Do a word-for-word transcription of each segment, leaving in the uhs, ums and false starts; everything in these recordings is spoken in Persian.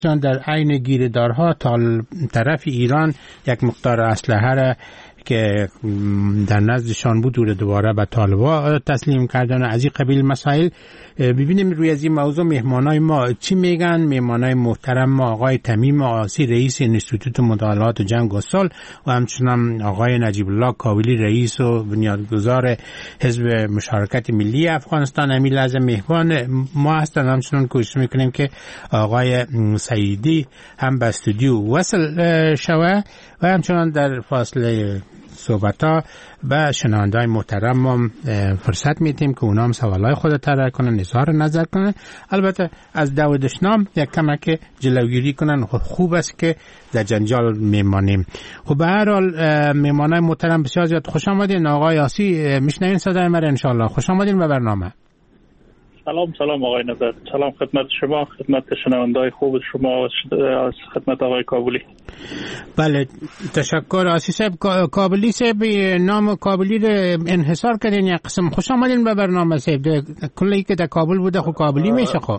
در عین گیردارها تا طرف ایران یک مقدار اسلحه را که در نزدشان بود رو دوباره به طالبان تسلیم کردن. از این قبیل مسائل ببینیم روی از این موضوع مهمانای ما چی میگن. مهمانای محترم ما آقای تمیم آسی رئیس انستیتوت مطالعات جنگ و صلح و همچنین آقای نجیب الله کابلی رئیس و بنیانگذار حزب مشارکت ملی افغانستان امی لحظه مهمان ما هستند. همچنین کوشش میکنیم که آقای سعیدی هم به استودیو وصل شوه و همچنین در فاصله صحبت‌ها به شنونده‌های محترم ما فرصت میدیم که اونا هم سوالای خود طرح کنن، اظهار نظر کنن، البته از دو دشنام یک کمک جلوگیری کنن. خوب است که در جنجال میمانیم. خب به هر حال مهمانای محترم بسیار زیاد خوش آمدین. آقای آسی میشنوین صدای ما ان شاء الله. خوش آمدین به برنامه. سلام سلام آقای نظر، سلام خدمت شما، خدمت شنونده‌های خوب شما، خدمت آقای کابلی. بله تشکر. آسی صاحب کابلی صاحب نام کابلی رو انحصار کردین یک قسم. خوش آمدین به برنامه صاحب. کلی که در کابل بوده خب کابلی میشه. خب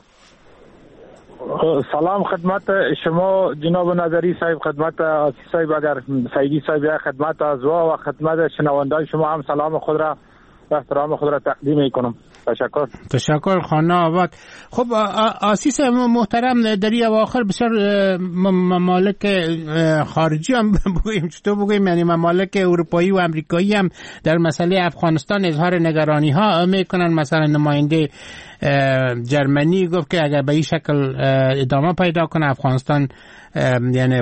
سلام خدمت شما جناب نظری صاحب، خدمت آسی صاحب، اگر سعیدی صاحب، خدمت ازوا و خدمت شنونده‌های شما هم سلام خود را و احترام خود را تقدیم میکنم. تشکر. تشکر خانه آباد. خب آسیس محترم در این اواخر بسیار ممالک خارجی هم بگوییم چطور بگوییم یعنی ممالک اروپایی و امریکایی هم در مسئله افغانستان اظهار نگرانی ها میکنن. مثلا نماینده جرمنی گفت که اگر به این شکل ادامه پیدا کنه افغانستان یعنی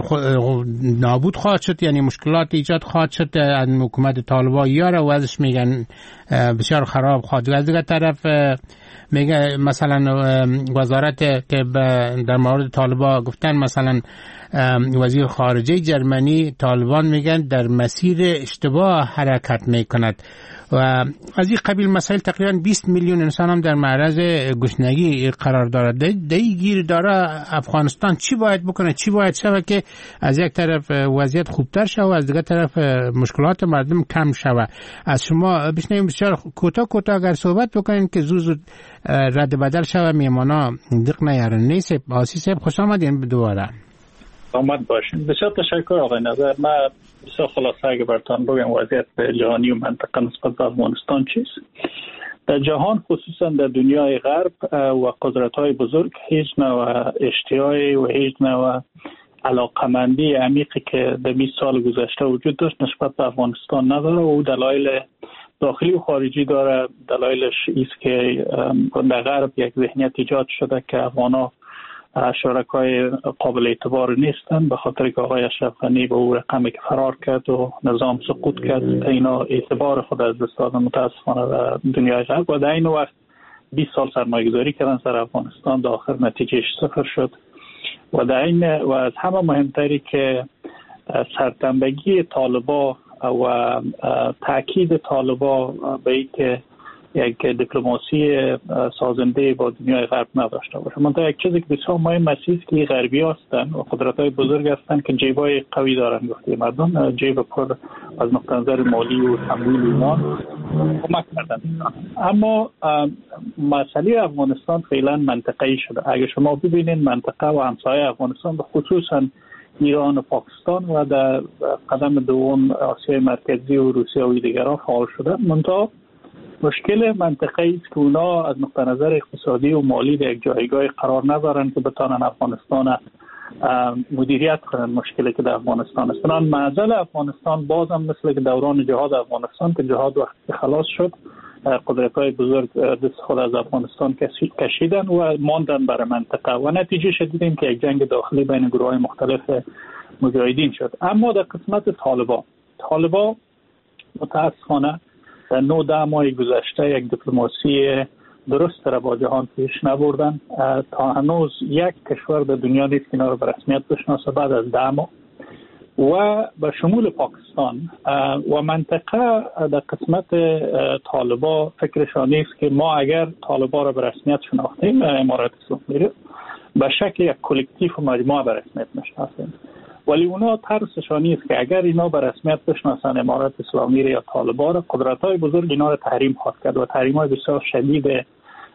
نابود خواهد شد، یعنی مشکلات ایجاد خواهد شد. از حکومت طالبان یاره و ازش میگن بسیار خراب خواهد. از دیگر طرف میگه مثلا وزارت که در مورد طالبان گفتن، مثلا وزیر خارجه جرمنی طالبان میگن در مسیر اشتباه حرکت میکند و از این قبیل مسائل. تقریبا بیست میلیون انسان هم در معرض گشنگی قرار دارد. دی گیر داره افغانستان چی باید بکنه، چی باید شود که از یک طرف وضعیت خوبتر شود و از دیگر طرف مشکلات مردم کم شود. از شما بشنویم بسیار کوتاه کوتاه اگر صحبت بکنین که زود زود رد بدل شود. میمانا دق نیارن. نیست آسی صاحب خوش آمدین دوباره. آمد باشین. بسیار تشکر آقای نظر. من بسیار خلاصه اگه براتون بگم وضعیت جهانی و منطقه نسبت به افغانستان چیست. در جهان خصوصا در دنیای غرب و قدرت‌های بزرگ هیچ نوع اشتیاقی و هیچ نوع علاقمندی عمیقی که در بیست سال گذشته وجود داشت نسبت به افغانستان نداره و دلایل داخلی و خارجی داره. دلایلش است که در غرب یک ذهنیت ایجاد شده که افغان‌ها شرکای قابل اعتبار نیستن به خاطر که آقای اشرف غنی به او رقمی که فرار کرد و نظام سقوط کرد اینا اعتبار خود از دست دادن متاسفانه در دنیای غرب و در این وقت بیست سال سرمایه‌گذاری کردن سر افغانستان، در آخر نتیجهش صفر شد و در این و از همه مهمتری که سرتنبگی طالبان و تاکید طالبان به این که یک دیپلماسی سازنده با دنیای غرب نداشته باشه. منتها یک چیزی که بسیار مهم است که غربی هستند و قدرت‌های بزرگ هستند که جیبای قوی دارن. گفته مردم جیب پر از نقطه نظر مالی و تمویل ایمان کمک کردن. اما مسئله افغانستان فعلا منطقه‌ای شده. اگه شما ببینید منطقه و همسایه افغانستان خصوصا ایران و پاکستان و در قدم دوم آسیای مرکزی و روسیه و دیگران فعال شده. منتها مشکل منطقه‌ای است که اونا از نقطه نظر اقتصادی و مالی در یک جایگاه قرار ندارن که بتونن افغانستان مدیریت کنن. مشکلی که در افغانستان است بنان معضل افغانستان بازم مثل که دوران جهاد افغانستان که جهاد وقتی خلاص شد قدرت‌های بزرگ دست خود از افغانستان کشیدن و ماندن برای منطقه و نتیجه شدیدیم که یک جنگ داخلی بین گروه‌های مختلف مجاهدین شد. اما در قسمت طالبان طالبان متأسفانه در نه ده ماه گذشته یک دیپلماسی درست را با جهان پیش نبردن. تا هنوز یک کشور در دنیا نیست که اینا رو به رسمیت بشناسه بعد از ده ماه و به شمول پاکستان و منطقه در قسمت طالبان فکرشان نیست که ما اگر طالبان را به رسمیت شناختیم امارات اسلامی به شکل یک کلکتیو و مجموعه به رسمیت نشناسیم، ولی اونا ترسشان نیست که اگر اینا به رسمیت بشناسن امارات اسلامی یا طالبان را قدرت‌های بزرگ اینا را تحریم خواهد کرد و تحریم‌های بسیار شدید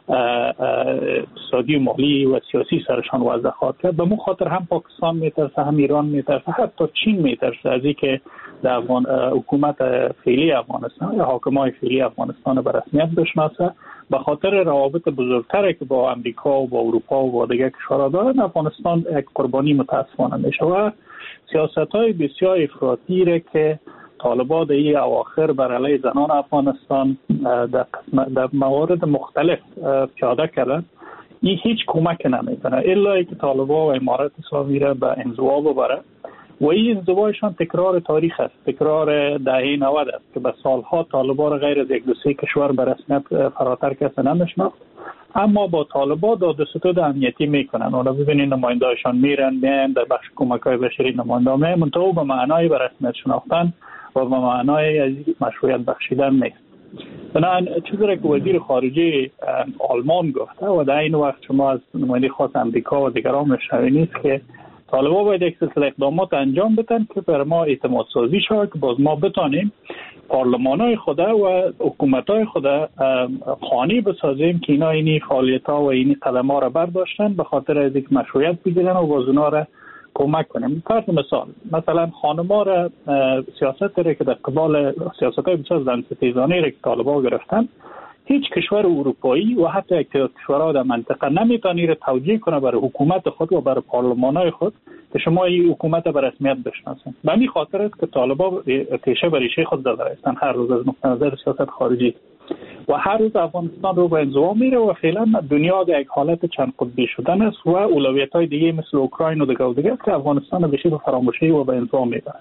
اقتصادی و مالی و سیاسی سرشان وضع خواهد کرد. به مو خاطر هم پاکستان میترسه، هم ایران میترسه، حتی چین میترسه از اینکه در افغان حکومت فعلی افغانستان یا حاکمای فعلی افغانستان به رسمیت بشناسه. به خاطر روابط بزرگتری که با امریکا و با اروپا و با دیگر کشورها دارن، افغانستان یک قربانی متاسفانه میشه و سیاست‌های بسیار افراطی را که طالبان در این اواخر بر علیه زنان افغانستان در, در موارد مختلف پیاده کردن، این هیچ کمک نمیکنه الا اینکه طالبان و امارت اسلامی را به انزوا ببره و این انزوایشان تکرار تاریخ است، تکرار دهه نود است که به سالها طالبان را غیر از یک دو سه کشور به رسمیت فراتر کسی نمیشناخت، اما با طالبان داد و ستود امنیتی میکنن. اونا ببینید نماینده‌هاشان میرن میان در بخش کمک‌های بشری نماینده میان، منتها به معنای به رسمیت شناختن و به معنای از مشروعیت بخشیدن نیست. بنابراین چیزی را که وزیر خارجه آلمان گفته و در این وقت شما از نماینده خاص امریکا و دیگران مشاهدین است که طالبان باید یک سلسله اقدامات انجام بدن که بر ما اعتماد سازی شود که باز ما بتانیم پارلمان‌های خود و حکومت‌های خود خانه بسازیم که اینا اینی فعالیت‌ها و اینی قدم‌ها را برداشتن به خاطر از اینکه مشروعیت بگیرن و باز اونا را کمک کنیم. فرض مثال مثلا خانم‌ها را سیاست را که در قبال سیاست‌های بسیار زن‌ستیزانه را که طالبان گرفتن، هیچ کشور اروپایی و حتی یک کشورها در منطقه نمیتونی را توجیه کنه برای حکومت خود و برای پارلمان‌های خود که شما این حکومت به رسمیت بشناسن. به همین خاطر است که طالبان تیشه بر ریشه خود زده هستند هر روز از نقطه نظر سیاست خارجی و هر روز افغانستان رو به انزوا میره و فعلا دنیا در یک حالت چند قطبی شدن است و اولویت‌های دیگه مثل اوکراین و دیگر دیگر که افغانستان به شکل فراموشی و به انزوا میبره.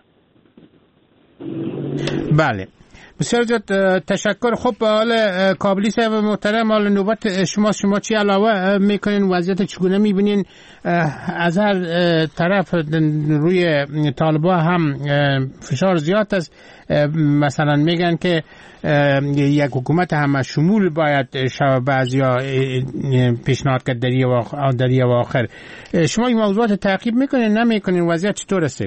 بله بسیار زیاد تشکر. خب حالا کابلی صاحب محترم، حالا نوبت شما شما چی علاوه میکنین؟ وضعیت چگونه میبینین؟ از هر طرف روی طالبان هم فشار زیاد است، مثلا میگن که یک حکومت همه شمول باید بعضیا پیشنهاد کرد در این اواخر. شما این موضوعات تعقیب میکنین نمیکنین؟ وضعیت چطور است؟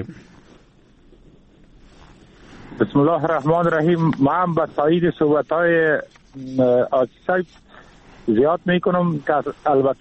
بسم الله الرحمن الرحیم. من به تایید صحبت‌های آسیسای زیاد میکنم که البته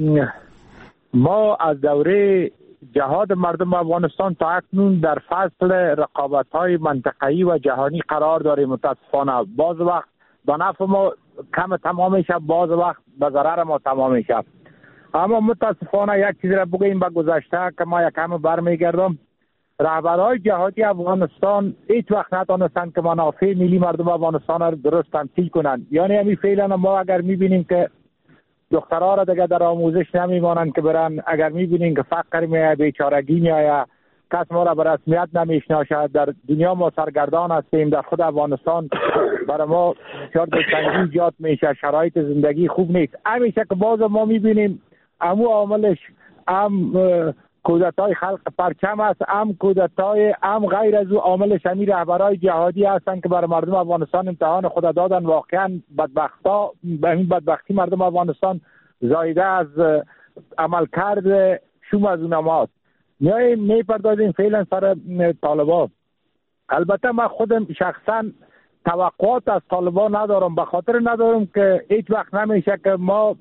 ما از دوره جهاد مردم افغانستان تا اکنون در فصل رقابت‌های منطقه‌ای و جهانی قرار داریم. متاسفانه بعض وقت به نفع ما کم تمام میشه، بعض وقت به ضرر ما تمام میشه. اما متاسفانه یک چیز را بگیم به گذشته که ما یک کم برمیگردم، رهبرهای جهادی افغانستان هیچ وقت نتونستند که منافع ملی مردم افغانستان را درست تمثیل کنند. یعنی همین فعلا ما اگر میبینیم که دخترها را دیگه در آموزش نمیمانند که برن، اگر میبینیم که فقر میآید، بیچارگی میآید، کس ما را به رسمیت نمیشناسد، در دنیا ما سرگردان هستیم، در خود افغانستان برای ما بسیار دلتنگی ایجاد میشه، شرایط زندگی خوب نیست. همیشه که باز ما میبینیم امو عاملش هم کودتای خلق پرچم است، هم کودتای هم غیر از او عاملش همین رهبرای جهادی هستند که برای مردم افغانستان امتحان خود دادن. واقعا بدبختا به این بدبختی مردم افغانستان زایده از عمل کرده شوم از اونماست. میاییم میپردازیم فعلا سر طالبان. البته من خودم شخصا توقعات از طالبان ندارم، به خاطر ندارم که هیچ وقت نمیشه که ما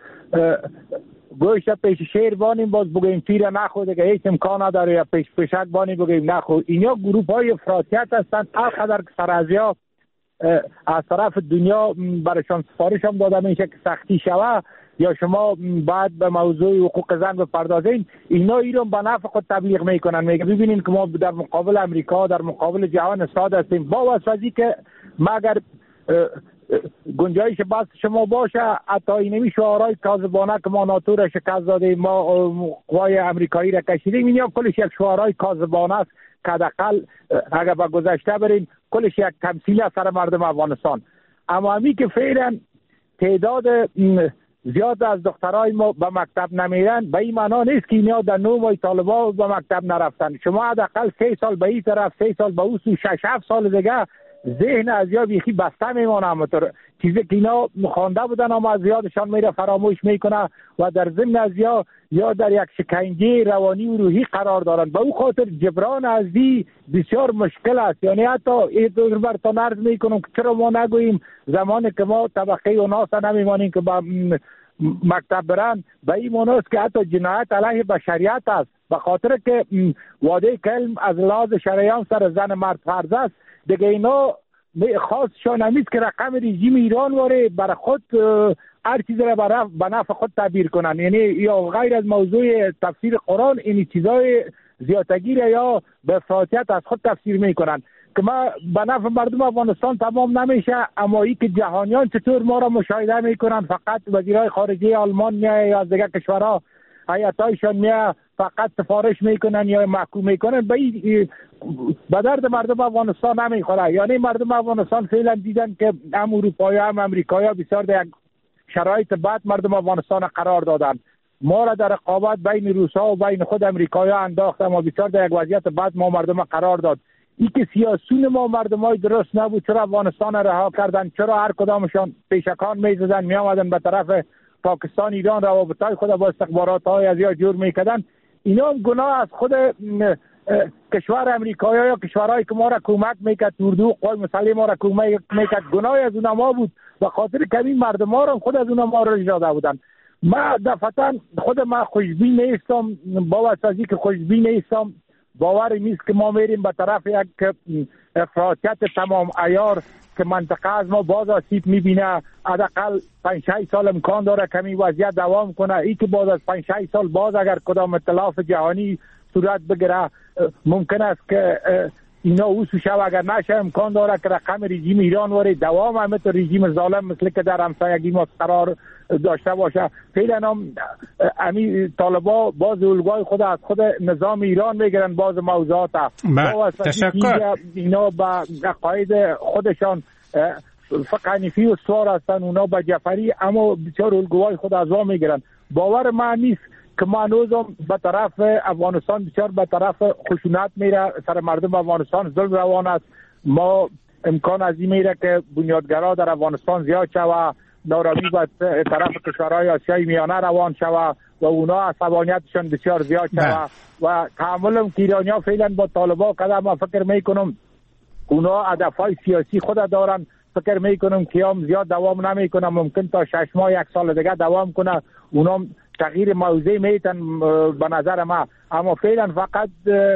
گوشت پیش شیر بانیم باز بگویم تیر نخورده که هیچ امکان نداره، یا پیش پشک بانی بگویم نخور. اینا گروپ های افراطیت هستند. هر قدر که سرازیا از طرف دنیا برایشان سفارش هم داده میشه که سختی شوه یا شما باید به موضوع حقوق زن بپردازین، اینا ایران به نفع خود تبلیغ میکنن. میگه ببینین که ما در مقابل امریکا، در مقابل جهان استاد هستیم. با واسطی که مگر گنجایش بس شما باشه، حتی اینمی شعارهای کاذبانه که ما ناتو را شکست دادیم، ما قوای امریکایی را کشیدیم، این یا کلش یک شعارهای کاذبانه است که حداقل اگر به گذشته بریم کلش یک تمثیل است سر مردم افغانستان. اما همی که فعلا تعداد زیاد از دخترای ما به مکتب نمیرن، به این معنا نیست که اینا در نو ماه طالبان به مکتب نرفتن. شما حداقل سه سال به این طرف، سه سال به اون سو، شش هفت سال دیگه ذهن از یا بیخی بسته میمانه. همونطور چیزی که اینا خوانده بودن اما از یادشان میره فراموش میکنه و در ضمن از یا یا در یک شکنجه روانی و روحی قرار دارند. به او خاطر جبران ازی بسیار مشکل است. یعنی حتی این دور برتان عرض میکنم که چرا ما نگوییم زمانی که ما طبقه اوناس نمیمانیم که با مکتب برن، به این معناست که حتی جنایت علیه بشریت است، به خاطر که واده کلم از لحاظ شریعت سر زن مرد فرض است. دیگه اینا خاصشان همیست که رقم رژیم ایران واره برای خود هر چیز را به نفع خود تعبیر کنن، یعنی یا غیر از موضوع تفسیر قرآن این چیزای زیادتگیر یا به افراطیت از خود تفسیر میکنن که ما به نفع مردم افغانستان تمام نمیشه. اما ای که جهانیان چطور ما را مشاهده میکنن، فقط وزیرای خارجه آلمان میای یا از دیگه کشورها هیئتایشان میای فقط سفارش میکنن یا محکوم میکنن، به به درد مردم افغانستان نمیخوره. یعنی مردم افغانستان فعلا دیدن که هم اروپایی هم امریکایی بسیار در شرایط بد مردم افغانستان قرار دادن. ما را در رقابت بین روسا و بین خود امریکایی انداخت، اما بسیار در یک وضعیت بد ما مردم قرار داد. این که سیاسون ما مردمای درست نبود، چرا افغانستان رها کردن، چرا هر کدامشان پیشکان میزدن می آمدن به طرف پاکستان ایران روابطای خود با استخبارات های از یا جور میکردن. اینا هم گناه از خود کشور امریکایی یا کشورهایی که ما را کمک میکرد، اردو قوای مسلح ما را کمک میکرد، گناه از اونها ما بود، به خاطر که این مردم ها را خود از اونها ما را اجازه بودن. ما دفعتا خود ما خوشبین نیستم، با واسطی که خوشبین نیستم، باوری نیست که ما میریم به طرف یک افراطیت تمام عیار که منطقه از ما باز آسیب میبینه. حداقل پنج شش سال امکان داره کمی وضعیت دوام کنه. ای که باز از پنج شش سال باز اگر کدام ائتلاف جهانی صورت بگیره ممکن است که اینا اوسو شو، اگر نشه امکان داره که رقم رژیم ایران وره دوام همه رژیم ظالم مثل که در همسایگی ما قرار داشته باشه. فعلا هم امی طالبا باز الگوی خود از خود نظام ایران میگیرن، باز موضوعات تشکر. اینا به عقاید خودشان فقه حنیفی و سوار هستن، اونا به جعفری، اما بسیار الگوهای خود از ما میگیرن. باور من نیست که ما هنوزم به طرف افغانستان بسیار به طرف خشونت میره، سر مردم افغانستان ظلم روان است. ما امکان از این میره که بنیادگرا در افغانستان زیاد شوه، نارامی به طرف کشورهای آسیای میانه روان شوه و اونا عصبانیتشان بسیار زیاد شوه و تحملم که ایرانیا فعلا با طالبا کده. ما فکر میکنم اونا هدفهای سیاسی خود دارن، فکر میکنم که هم زیاد دوام نمیکنه، ممکن تا شش ماه یک سال دیگه دوام کنه. اونا تغییر موضع میتن به نظر ما، اما فعلا فقط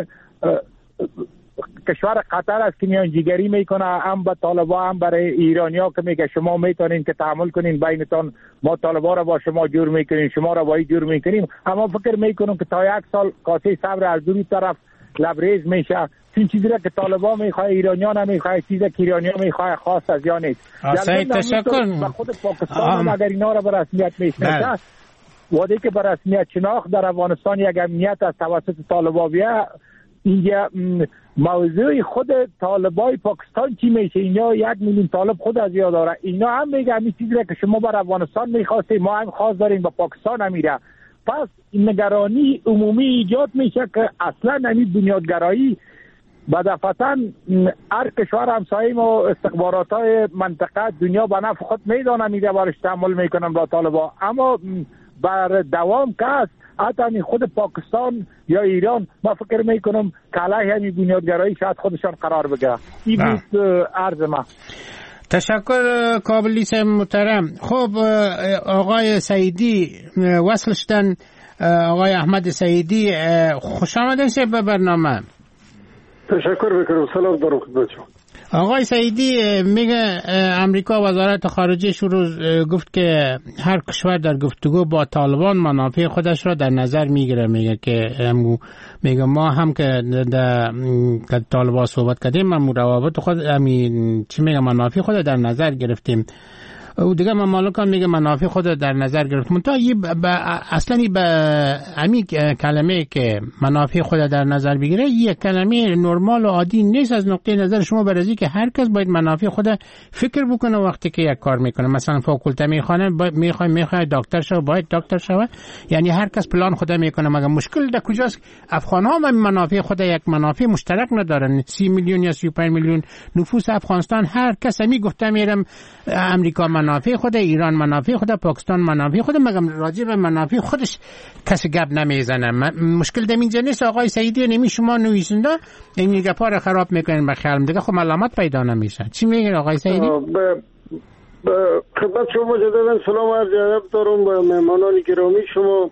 کشور قطر است که میانجیگری میکنه، هم به طالبا هم برای ایرانیا که میگه شما میتونین که تحمل کنین بینتون، ما طالبا را با شما جور میکنین، شما را با این جور میکنیم. اما فکر میکنم که تا یک سال کاسه صبر از دو طرف لبریز میشه. این چیزی را که طالبا میخواه ایرانیا نمیخواه، چیزی که ایرانیا میخواه خاص از یا نیست. سعید تشکر. به خود پاکستان اگر اینا را به رسمیت میشناسه، وادی که به رسمیت شناخت در افغانستان یک امنیت از توسط طالبا بیه، اینجا موضوع خود طالبای پاکستان چی میشه؟ اینا یک میلیون طالب خود از یاد داره. اینا هم میگه همین چیزی که شما بر افغانستان میخواسته ما هم خواست داریم به پاکستان امیره. پس نگرانی عمومی ایجاد میشه که اصلا همین بنیادگرایی بدفعتا هر کشور همسایه ما استخبارات های منطقه دنیا به نفع خود میدانن میده بارش تعامل میکنن با طالبا، اما بر دوام که است حتی خود پاکستان یا ایران ما فکر میکنم که علیه همین بنیادگرایی شاید خودشان قرار بگیره. این بود عرض ما. تشکر کابلیس محترم. خب آقای سعیدی وصلشتن، آقای احمد سعیدی، خوش آمدین به برنامه. تشکر میکنم. سلام دارم خدمت شما. آقای سعیدی میگه امریکا وزارت خارجه شروع گفت که هر کشور در گفتگو با طالبان منافع خودش را در نظر میگیره. میگه که میگه ما هم که در طالبان صحبت کردیم، ما روابط خود همین چی میگه منافع خود در نظر گرفتیم. او دیگه ممالک هم میگه منافع خود در نظر گرفت. منتها یه اصلا به همین کلمه که منافع خود در نظر بگیره یک کلمه نرمال و عادی نیست از نقطه نظر شما. برای که هر کس باید منافع خود فکر بکنه وقتی که یک کار میکنه. مثلا فاکولته میخوانه میخواد میخواد دکتر شه باید دکتر شه، یعنی هر کس پلان خود میکنه. مگر مشکل در کجاست؟ افغان ها هم منافع خود یک منافع مشترک ندارن. سی میلیون یا سی و پنج میلیون نفوس افغانستان، هر کس می گفته میرم امریکا منافع خود، ایران منافع خود، پاکستان منافع خود، مگر راجع به منافع خودش کسی گپ نمیزنه. مشکل در اینجا نیست آقای سعیدی. نمی شما نویسنده این گپا رو خراب میکنین به خیالم دیگه خب علامت پیدا نمیشه. چی میگین آقای سعیدی؟ خدمت شما مجددا سلام و عرض ادب دارم به مهمانان گرامی شما.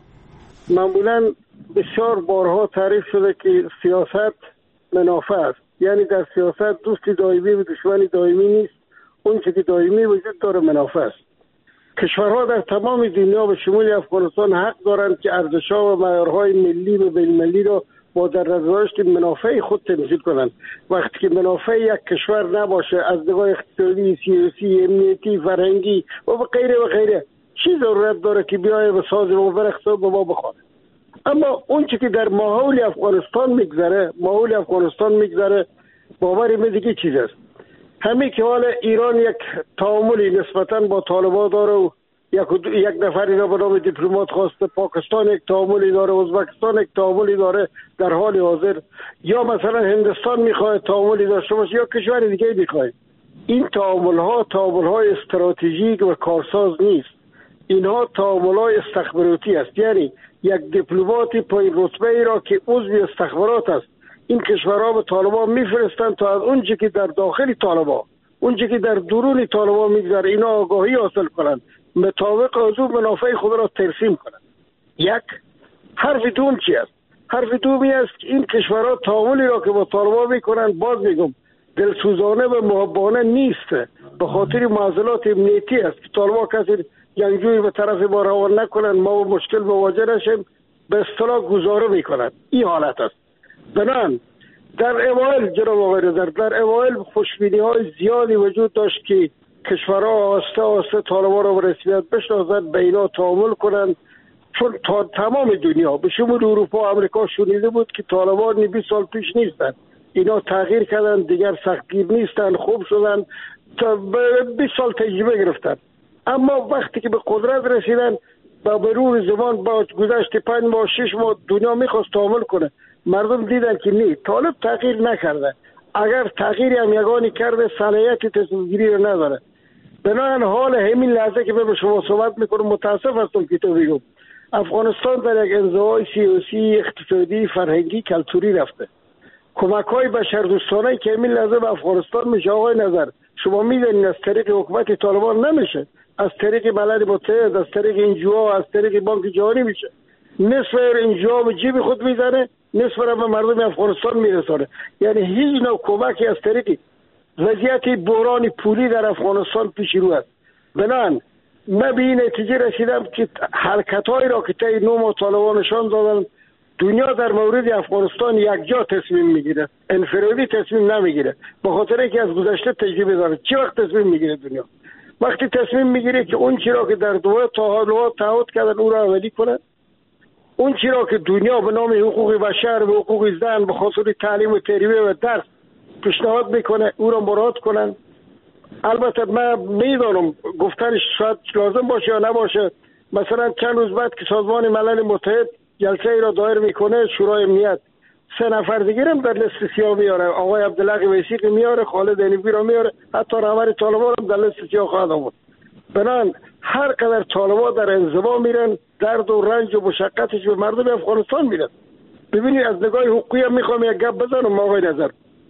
معمولا بسیار بارها تعریف شده که سیاست منافع است، یعنی در سیاست دوستی دائمی و دشمنی دائمی نیست. اون چیزی که دائمی وجود داره منافع است. کشورها در تمام دنیا به شمول افغانستان حق دارند که ارزش‌ها و معیارهای ملی و بین‌المللی را با در نظر داشت منافع خود تمثیل کنند. وقتی که منافع یک کشور نباشه از نگاه اقتصادی، سیاسی، امنیتی، فرهنگی و غیره و غیره، چی ضرورت داره که بیایه به ساز و برقص به ما بخواد؟ اما اون چی که در ماحول افغانستان میگذره ماحول افغانستان میگذره باور من دیگه چیز است. همین که حال ایران یک تعاملی نسبتاً با طالبان داره و یک, یک نفری را به نام دیپلمات خواسته، پاکستان یک تعاملی داره، ازبکستان یک تعاملی داره در حال حاضر، یا مثلا هندوستان میخواد تعاملی داشته باشه یا کشور دیگه میخواد. این تعامل ها تعامل های استراتژیک و کارساز نیست. اینها تعامل های استخباراتی است. یعنی یک دیپلماتی پای رتبه ای را که عضو استخبارات است این کشورها به طالبان میفرستند تا از اونچه که در داخل طالبان اونچه که در درون طالبان میگذره اینا آگاهی حاصل کنند، مطابق از اون منافع خود را ترسیم کنند. یک حرف دوم چی است؟ حرف دومی است که این کشورها تعاملی را که با طالبان میکنند باز میگم دلسوزانه و محبانه نیست، به خاطر معضلات امنیتی است که طالبان کسی جنگجویی به طرف ما روان نکنند، ما با مشکل مواجه نشیم، به اصطلاح گزاره میکنند. این حالت است. بنان در اوایل جناب آقای نظر در اوایل خوشبینی های زیادی وجود داشت که کشورها آسته آسته طالبان را به رسمیت بشناسند، به اینا تعامل کنند، چون تا تمام دنیا به شمول اروپا و امریکا شنیده بود که طالبان بیست سال پیش نیستند، اینا تغییر کردند، دیگر سختگیر نیستند، خوب شدند، تا بیست سال تجربه گرفتند. اما وقتی که به قدرت رسیدن با مرور زمان با گذشت پنج ماه شش ماه دنیا میخواست تعامل کنه، مردم دیدن که نه، طالب تغییر نکرده، اگر تغییری هم یگانی کرده صلاحیت تصمیم گیری رو نداره. بنابراین حال همین لحظه که من به شما صحبت میکنم متاسف هستم که تو بگم افغانستان در یک انزوای سیاسی، اقتصادی، فرهنگی، کلتوری رفته. کمک های بشردوستانه که همین لحظه به افغانستان میشه آقای نظر شما میدونید از طریق حکومت طالبان نمیشه، از طریق ملل متحد، از طریق انجوها، از طریق بانک جهانی میشه. نصف انجوها به جیب خود میزنه، نصف را به مردم افغانستان میرسانه. یعنی هیچ نوع کمکی از طریق وضعیت بحران پولی در افغانستان پیش رو است. بنان من به این نتیجه رسیدم که حرکت هایی را که طی نو ماه طالبان نشان دادن دنیا در مورد افغانستان یک جا تصمیم میگیره، انفرادی تصمیم نمیگیره، به خاطر اینکه از گذشته تجربه داره. چه وقت تصمیم میگیره دنیا؟ وقتی تصمیم میگیره که اون چیزی را که در دوره تعهد تعهد کردن او را عملی کنه، اون چیزی را که دنیا به نام حقوق بشر و حقوق زن به خاطر تعلیم و تربیت و درس پیشنهاد میکنه او را مراعات کنن. البته من میدانم گفتنش شاید لازم باشه یا نباشه. مثلا چند روز بعد که سازمان ملل متحد جلسه ای را دایر میکنه شورای امنیت، سه نفر دیگه هم در لیست سیاه میاره، آقای عبدالله ویسیقی میاره، خالد عنیبی را میاره، حتی رهبر طالبان هم در لیست سیاه خواهد آمد. بنان هر قدر طالبان در انزوا میرن درد و رنج و مشقتش به مردم افغانستان میرن. ببینید از نگاه حقوقی هم میخوام یک گپ بزنم آقای نظر.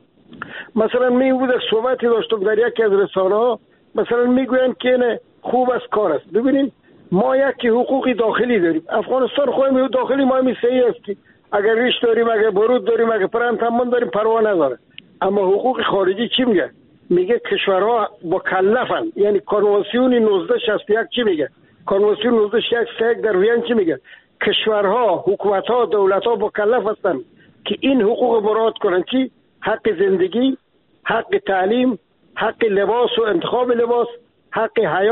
مثلا می بود صحبتی داشتم در یکی از رسانه ها، مثلا میگوین که نه خوب است کار است. ببینید ما یک حقوقی داخلی داریم، افغانستان خودمون داخلی ما می صحیح است که اگر ریش داریم، اگر برود داریم، اگر پرنتمون داریم، پروا نداره. اما حقوق خارجی چی میگه؟ میگه کشورها مکلفن. یعنی کنوانسیون نوزده شصت و یک چی میگه؟ کنوانسیون نوزده شصت و یک در وین چی میگه؟ کشورها، حکومتها، دولتها مکلف هستن که این حقوق مراعات کنن که حق زندگی، حق تعلیم، حق لباس و انتخاب لباس، حق حیات،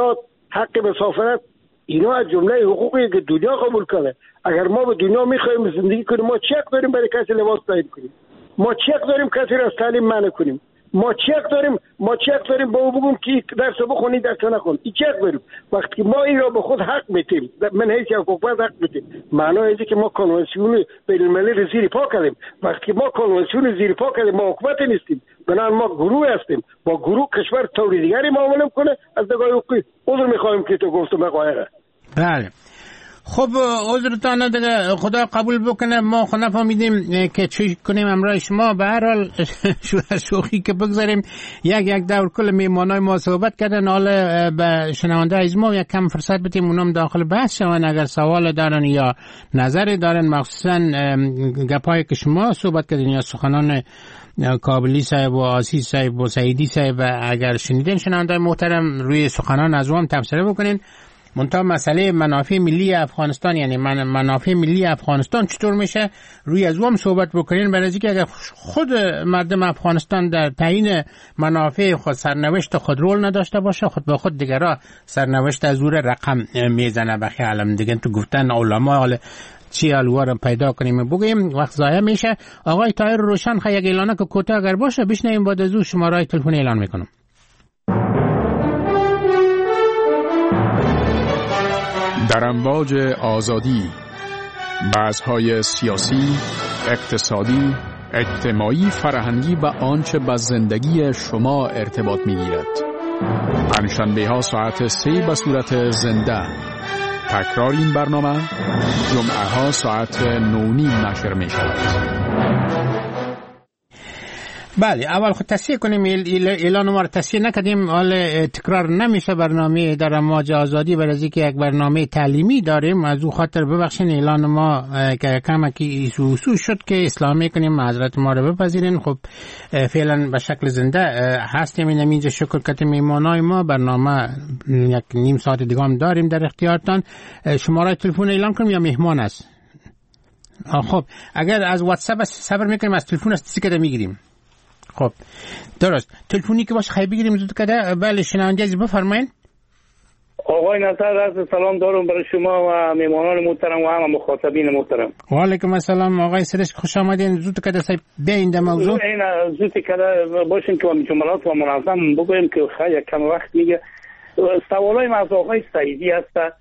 حق مسافرت، اینا از جمله حقوقی که دنیا قبول کنه. اگر ما به دنیا میخوایم زندگی کنیم، ما چه حق داریم برای کسی لباس تعیین کنیم؟ ما چه حق داریم کسی را از تعلیم منع کنیم؟ ما چه حق داریم ما چه حق داریم با او بگیم که درس بخونی درس نخون؟ این چه حق داریم وقتی ما این را به خود حق میتیم؟ من حیث یک حکومت حق میتیم. معنی اینه که ما کنوانسیون بین المللی زیر پا کردیم. وقتی ما کنوانسیون زیر پا کردیم، ما حکومت نیستیم، بنابراین ما گروه هستیم. با گروه کشور طور دیگری معامله کنه. از نگاه حقوقی عذر میخوایم که تو گفتم مقایره. بله خب عذرتان دیگه، خدا قبول بکنه. ما خود نفهمیدیم که چی کنیم امروز شما. به هر حال شوخی که بگذاریم، یک یک دور کل میمانای ما صحبت کردن. حال به شنونده از ما یک کم فرصت بدیم اونم داخل بحث شون، اگر سوال دارن یا نظری دارن، مخصوصا گپایی که شما صحبت کردین یا سخنان کابلی صاحب و آسی صاحب و سعیدی صاحب، اگر شنیدین شنونده محترم روی سخنان از هم تبصره بکنین. منتها مسئله منافع ملی افغانستان، یعنی من منافع ملی افغانستان چطور میشه، روی از هم صحبت بکنین. برای اینکه اگر خود مردم افغانستان در تعیین منافع خود سرنوشت خود رول نداشته باشه، خود به خود دیگه را سرنوشت از زور رقم میزنه. بخی علم دیگه تو گفتن علما حال چی الوار پیدا کنیم بگیم وقت ضایع میشه. آقای طاهر روشن خیلی اعلانه که کوتاه اگر باشه بشنویم، بعد از او شماره تلفن اعلان میکنم. در امواج آزادی، بحث‌های سیاسی، اقتصادی، اجتماعی، فرهنگی و آنچه با زندگی شما ارتباط می‌گیرد. پنجشنبه‌ها ساعت سه به صورت زنده. تکرار این برنامه جمعه‌ها ساعت نه نیم نشر می‌شود. بله، اول خود تصحیح کنیم، اعلان ما رو تصحیح نکردیم. حال تکرار نمیشه برنامه در امواج آزادی، برای که یک برنامه تعلیمی داریم. از او خاطر ببخشین اعلان ما که کمکی ایسو ایسو شد که اسلامی کنیم، معذرت ما رو بپذیرین. خب فعلا به شکل زنده هستیم. این اینجا شکر کت میمانای ما. برنامه یک نیم ساعت دیگه هم داریم در اختیارتان. شماره تلفن اعلان کنیم یا مهمان است؟ خب اگر از واتساپ صبر میکنیم، از تلفن است که میگیریم. خب درست، تلفنی که باشه خیلی بگیریم زود کده. بله شنونده عزیز بفرمایین. آقای نصر از سلام دارم برای شما و میمانان محترم و همه مخاطبین محترم. و علیکم السلام آقای سرش، خوش آمدین. زود کده سای بیند موضوع. این زود کده باشین که جملات و منظم بگویم که خیلی کم وقت میگه. سوالای من از آقای سعیدی هست.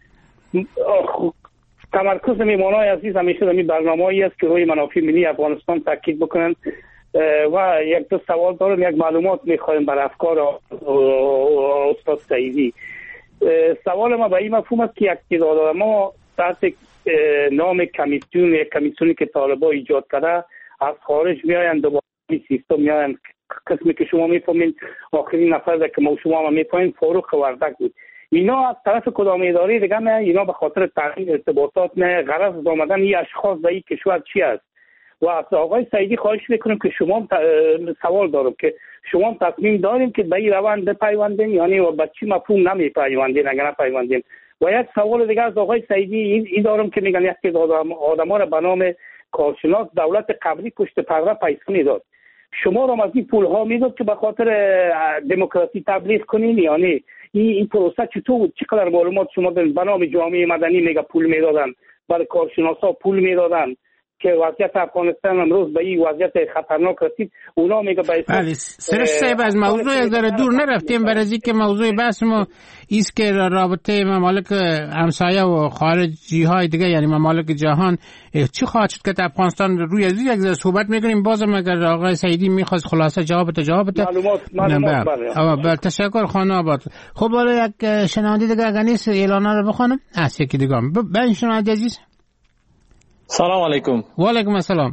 تمرکز میمانای عزیز همیشه در این برنامه‌ای است که روی منافع ملی افغانستان تاکید بکنن و یک دو سوال دارم، یک معلومات میخوایم بر افکار استاد سعیدی. سوال ما به این مفهوم است که یک تعداد ما تحت نام کمیسیون یک کمیسیونی که طالبان ایجاد کرده از خارج میآیند، دوباره سیستم میآیند. قسمی که شما میفهمین آخرین نفر که ما شما هم میفهمین فاروق وردک بود. اینا از طرف کدام اداره دیگه نه، اینا به خاطر تغییر ارتباطات نه، غرض آمدن این اشخاص در این کشور چی است؟ و از آقای سعیدی خواهش میکنم که شما سوال دارم که شما تصمیم داریم که به این روند بپیوندیم، یعنی و به چی مفهوم نمیپیوندیم اگر نپیوندیم. و یک سوال دیگه از آقای سعیدی این دارم که میگن یک آدم ها را به نام کارشناس دولت قبلی پشت پرده پیسانی داد. شما را از این پول ها میداد که به خاطر دموکراسی تبلیغ کنین، یعنی این این پروسه چطور بود؟ چقدر معلومات شما دارین؟ به نام جامعه مدنی میگه پول میدادن، برای کارشناسا پول میدادن که وضعیت افغانستان امروز به این وضعیت خطرناک رسید. اونا میگه به بله سرش صاحب از موضوع از در دور نرفتیم، برای اینکه موضوع بحث ما ایست که رابطه ممالک همسایه و خارجی های دیگه یعنی ممالک جهان چی خواهد شد که افغانستان روی از یک ذره صحبت میکنیم. بازم اگر آقای سعیدی میخواست خلاصه جواب تا جواب تا معلومات معلومات بله بله تشکر خانه آباد. خب حالا یک شنونده دیگه اگر نیست اعلانا رو بخونم. است یکی دیگه ببین شنونده عزیز. سلام علیکم. و علیکم السلام.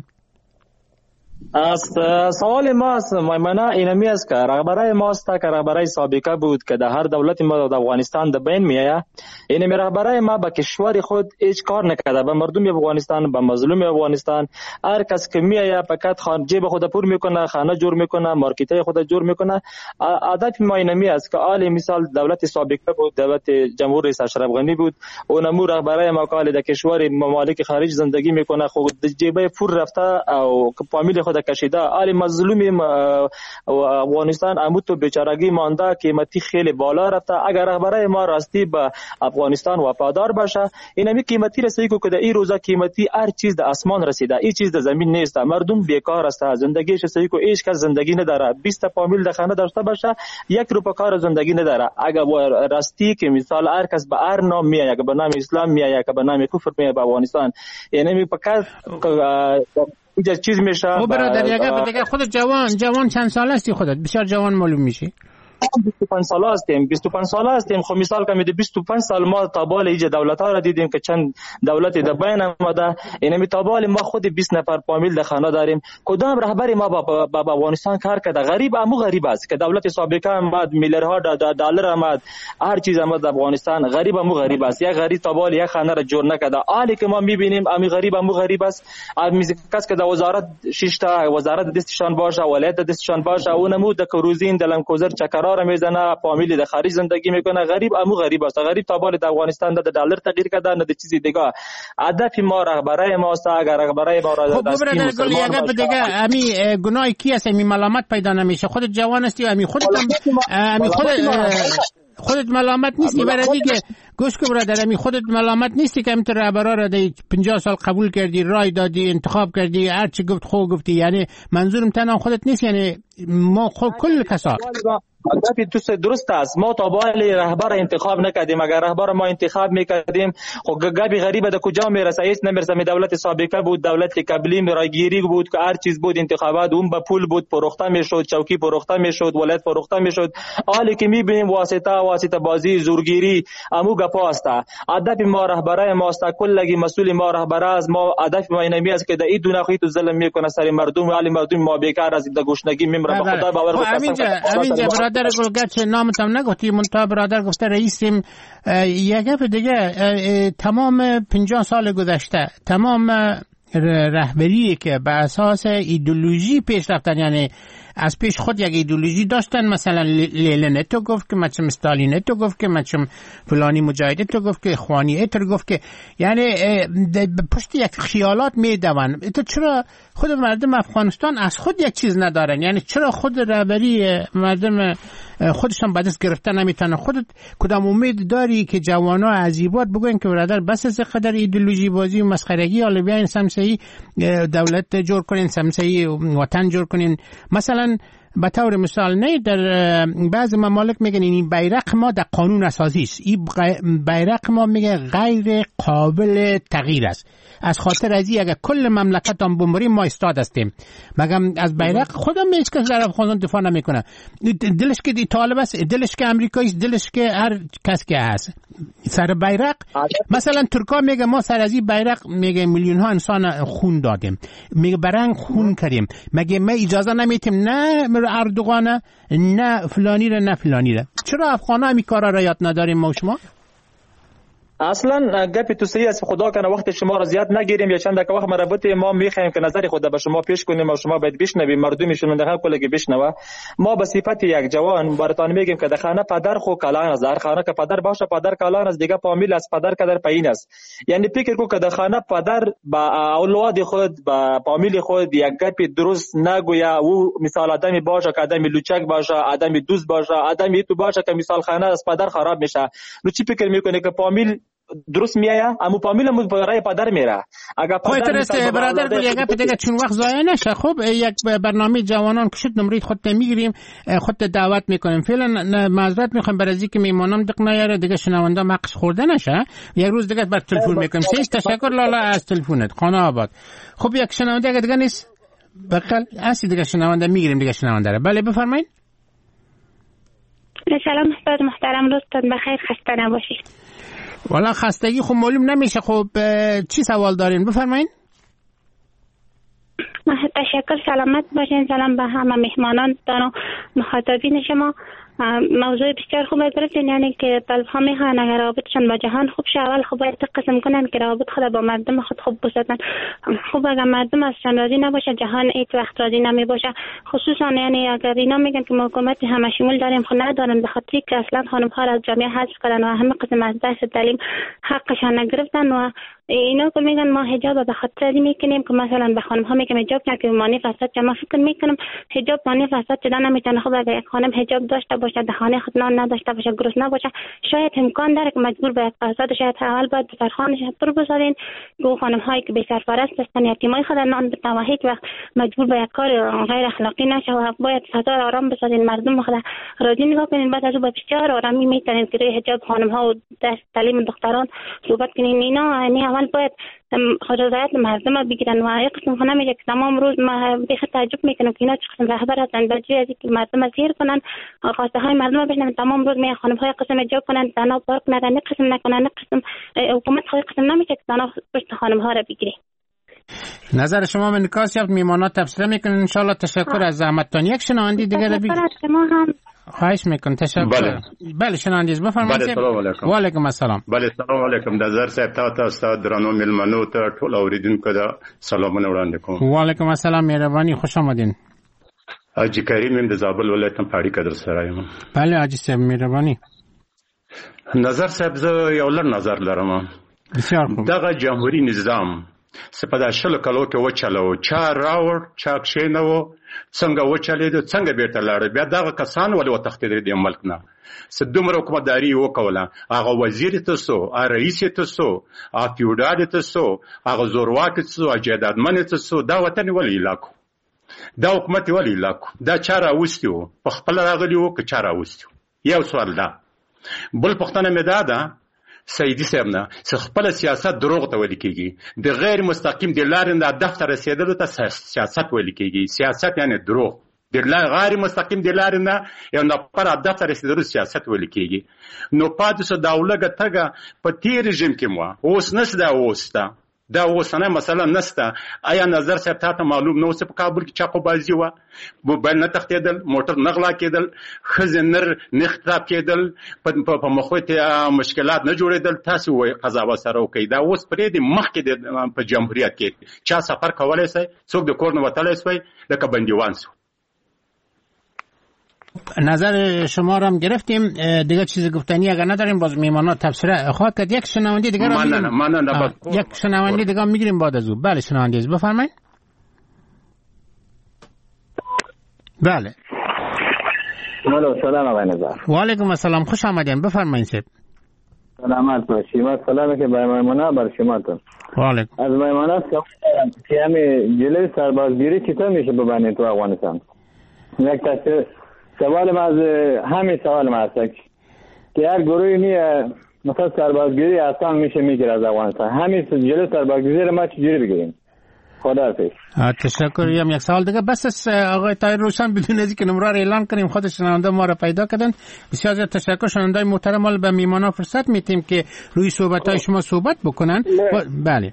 است سوال ما است میمنه اینمی است که رهبرای ما است که رهبرای سابقه بود که در هر دولت ما در افغانستان د بین میآید. اینمی رهبرای ما به کشور خود هیچ کار نکرده، به مردم افغانستان، به مظلوم افغانستان. هر کس که میآید فقط خان جیب خود پر میکنه، خانه جور میکنه، مارکت خود جور میکنه. هدف ما اینمی است که آل مثال دولت سابقه بود، دولت جمهوری اشرف غنی بود. اونمو رهبرای ما که در کشور ممالک خارج زندگی میکنه، خود جیب پر رفته او فامیل خود کشیده. آل مظلوم افغانستان اموت بیچارگی مانده، قیمتی خیلی بالا رفته. اگر رهبرای ما راستی به افغانستان وفادار باشه، این همی قیمتی رسیدی که در این روزا قیمتی هر چیز در آسمان رسیده، این چیز در زمین نیست. مردم بیکار است، زندگیش رسیدی که هیچ کس زندگی نداره. بیست فامیل در خانه داشته باشه، یک روپا کار زندگی نداره. اگر راستی که مثال هر کس به هر نام میاد، که به نام اسلام میاد، که به نام کفر میاد به افغانستان، یعنی فقط اینجا چیز میشه. او برادر یگه دیگه خودت جوان جوان چند سال هستی؟ خودت بسیار جوان معلوم میشی. بیست و پنج ساله هستیم بیست و پنج ساله هستیم خب مثال که میده بیست و پنج سال ما تابال ایجا دولت ها را دیدیم که چند دولت در بین آمده. اینمی تابال ما خود بیست نفر فامیل در خانه داریم. کدام رهبر ما با, با, با افغانستان کار کرده؟ غریب امو غریب است که دولت سابقه آمد، میلیاردها دلار آمد، هر چیز آمد در افغانستان. غریب امو غریب است. یک غریب تابال یک خانه را جور نکرده. حالی که ما میبینیم امی غریب امو غریب است. امی کس که در وزارت شش تا وزارت دستشان باشه، ولایت دستشان باشه، اونمو د کروزین دلم کوزر چکرا را میزنه، فامیل در خارج زندگی میکنه. غریب امو غریب است. غریب تابال در افغانستان د دلار تغییر کرده، نه د چیزی دیگه. هدف ما رهبرای ما است. اگر رهبرای ما را خب برادر گل یگه دیگه امی گناه کی است؟ امی ملامت پیدا نمیشه. خودت جوان هستی، امی خودت امی خودت خودت ملامت نیستی برای دیگه. گوش که برادر امی خودت ملامت نیستی که امت رهبرا را در پنجاه سال قبول کردی، رای دادی، انتخاب کردی، هر چی گفت خو گفتی. یعنی منظورم تنها خودت نیست، یعنی ما خود کل کسا. تو درست است. ما تابال رهبر انتخاب نکردیم. اگر رهبر ما انتخاب میکردیم خب گابی غریبه در کجا میرسه؟ هیچ نمیرسه. می دولت سابقه بود، دولت قبلی رایگیری بود که هر چیز بود، انتخابات اون به پول بود، فروخته میشد، چوکی فروخته میشد، ولایت فروخته میشد. حالی که میبینیم واسطه واسطه بازی، زورگیری امو گپا است. هدف ما رهبرای ما است. کلگی مسئول ما رهبر است. ما هدف ما اینمی است که در این دنیا خیلی تو ظلم میکنه سر مردم. حالی مردم ما بیکار است، در گشنگی میمره. به خدا باور کنید. همینجا همینجا برادر گلگچ نامتم نگفتی، منتها برادر گفته رئیسیم. یک گپ دیگه، تمام پنجاه سال گذشته تمام رهبری که به اساس ایدئولوژی پیش رفتن، یعنی از پیش خود یک ایدئولوژی داشتن. مثلا لنین تو گفت که مثلا استالین تو گفت که مثلا فلانی مجاهد تو گفت که اخوانی تو گفت که، یعنی پشت یک خیالات میدون. تو چرا خود مردم افغانستان از خود یک چیز ندارن؟ یعنی چرا خود رهبری مردم خودشان به دست گرفتن نمیتونن؟ خودت کدام امید داری که جوانا عزیبات بگوین که برادر بس از قدر ایدئولوژی بازی و مسخرگی، حالا بیاین سمسایی دولت جور کنین، سمسایی وطن جور کنین؟ مثلا به طور مثال نه در بعض ممالک میگن این بیرق ما در قانون اساسی است، این بیرق ما میگه غیر قابل تغییر است. از خاطر از این اگر کل مملکت هم بمریم ما استاد هستیم. مگم از بیرق خودم هیچ کس در افغانستان دفاع نمیکنه. دلش که طالب است، دلش که امریکایی است، دلش که هر کس که هست سر بیرق. مثلا ترکا میگه ما سر از این بیرق میگه میلیون ها انسان خون دادیم، میگه برنگ خون کردیم. مگه ما اجازه نمیتیم نه اردوغان نه فلانی را نه فلانی را؟ چرا افغانا همی کارا را یاد نداریم ما شما؟ اصلا گپ تو صحیح است. خدا کنه وقت شما را زیاد نگیریم، یا چند دقیقه وقت مربوط ما میخوایم که نظر خود به شما پیش کنیم و شما باید بشنویم، مردم شنونده کلی بشنوه. ما به صفت یک جوان براتون میگیم که در خانه پدر خو کلان است. در خانه که پدر باشه پدر کلان است، دیگه فامیل است پدر کدر پایین است. یعنی فکر کو که در خانه پدر با اولاد خود با فامیل خود یک گپ درست نگویا، او مثال آدمی باشه که آدمی لوچک باشه، آدمی دوست باشه، آدمی تو باشه که مثال خانه از پدر خراب میشه. نو چی فکر میکنه که فامیل درست میایا؟ امو فامیل مو برای پدر میره. اگر پدر مثلا برادر گل یک دیگه چون وقت ضایع نشه. خب یک برنامه جوانان کشید نمرید خودت میگیریم، خودت دعوت میکنیم. فعلا معذرت میخوام برای اینکه میمانم دق نیاره دیگه، شنونده مقص خورده نشه. یک روز دیگه بر تلفن میکنیم. سیش تشکر لالا از تلفنت خانه آباد. خب یک شنونده دیگه نیست بقل اسی دیگه شنونده میگیریم دیگه شنونده را. بله بفرمایید. سلام استاد محترم، روزتون بخیر، خسته نباشید. والا خستگی خب معلوم نمیشه. خب چی سوال دارین بفرمایید. تشکر، سلامت باشین. سلام به همه مهمانان و مخاطبین شما. موضوع بسیار خوب گرفتین، یعنی که طلب ها میخوان اگر رابطشان با جهان خوب شه اول خب باید قسم کنن که رابط خود با مردم خود خوب بسازن. خوب اگر مردم ازشان راضی نباشه جهان هیچ وقت راضی نمی باشه. خصوصا یعنی اگر اینا میگن که ما حکومت همه شمول داریم خود ندارن، به خاطر که اصلا خانم ها را از جامعه حذف کردن و همه قسم از دست تعلیم حقشان نگرفتن و اینا که میگن ما حجاب به خاطر این میکنیم که مثلا به خانم ها میگم حجاب نه که مانع فساد چه. ما فکر میکنم حجاب مانع فساد شدن نمیتونه. خب اگر یک خانم حجاب داشته باشه دهانه خود نان نداشته باشه گرسنه باشه شاید امکان داره که مجبور به فساد شاید اول باید به سرخانش پر بذارین که خانم هایی که بی سرپرست هستن یتیمای خود نان بدن و هیچ وقت مجبور به یک کار غیر اخلاقی نشه و باید فضا آرام بسازین مردم خود راضی نگاه کنین. بعد از اون بسیار آرامی میتونین که روی حجاب خانم ها و دست تعلیم دختران صحبت کنین. اینا یعنی اول باید رضایت مردم بگیرن و یک قسم خانه میگه که تمام روز ما بخاطر تعجب میکنم که اینا چه قسم رهبر هستن در جای از که مردم زیر کنن خواسته های مردم بشنن تمام روز می خانم های قسم جواب کنن زنا پارک ندن نه قسم نکنن نه قسم حکومت های قسم نمیشه که زنا پشت خانم ها را بگیره. نظر شما من نکاس یافت میمانات تبصره میکنن ان شاء الله. تشکر از زحمتتون. یک شنوندی دیگه رو بگید. شما هم خواهش میکنم. تشکر. بله بله شنوندیز بفرمایید. بله سلام علیکم. و علیکم السلام. بله سلام علیکم. د زر صاحب ته تاسو درنو ملمنو ته ټول اوریدونکو ته سلامونه وړاندې کوم. و علیکم السلام مهرباني خوش آمدین. حاجی کریم ام د زابل ولایت پاړی قدر سره یم. بله حاجی صاحب مهرباني. نظر صاحب زه یو لړ نظر لرم. بسیار خوب. دغه جمهوریت نظام سپدا شل کلو کې و چلو چا راور چا کښینو څنګه و چلیدو څنګه بیرته لاړ بیا دغه کسان ولې و تختیدل د ملک نه سدومره حکومتداري وکوله هغه وزیر ته سو ا رئیس ته سو ا فیوډال ته سو هغه زورواک ته سو اجدادمن ته سو دا وطن ولې لاکو دا حکومت ولې لاکو دا چاره اوستیو په خپل راغلی وو که چاره اوستیو. یو سوال دا بل پښتنه مې دا ده سیدی صاحب نه خپل سیاست دروغ ته ویل کیږي د غیر مستقیم د لارې د دفتر رسیدلو ته سیاست ویل کیږي. سیاست یعنی دروغ د غیر مستقیم د لارې نه یو نه پر دفتر رسیدلو سیاست ویل کیږي. نو پاتې سو داولګه تګه په تیر رژیم کې مو اوس نس دا اوستا دا اوسنه مثلا نسته. آیا نظر صاحب ته معلوم نو چې په کابل کې چاپو بازی و موبایل نه تختیدل موټر نغلا کېدل خزنر نختاب کېدل په مخوته مشکلات نه جوړېدل. تاسو وای قضاوت سره وکي دا اوس پرې د مخ کې په جمهوریت کې چا سفر کولای شي څوک د کور نه وتلای شي لکه بندیوان سو. نظر شما رو هم گرفتیم دیگه چیز گفتنی اگر نداریم باز میمانا تبصره خواهد کرد. یک شنوندی دیگه رو میگیریم. من نه نه یک شنوندی دیگه میگیریم بعد از او. بله شنوندی بفرمایید. بله الو سلام آقای نظر. و علیکم السلام خوش آمدین بفرمایید صاحب. سلامت باشید. ما سلامی که به میمونه بر شماتون. و علیکم. از میمونه که همین جلوی سربازگیری چطور میشه ببینید تو افغانستان؟ یک تاثیر سوال ما از همین سوال ما هست که هر گروهی میه مثلا سربازگیری آسان میشه میگیره از افغانستان. همین جلو سربازگیری ما چجوری بگیریم؟ خدا حافظ. تشکر. یم یک سوال دیگه بس آقای طاهر روشن بدون از اینکه نمره رو اعلان کنیم خود شنونده ما رو پیدا کردن. بسیار زیاد تشکر. شنونده محترم به میمانا فرصت میتیم که روی صحبت های شما صحبت بکنن. بله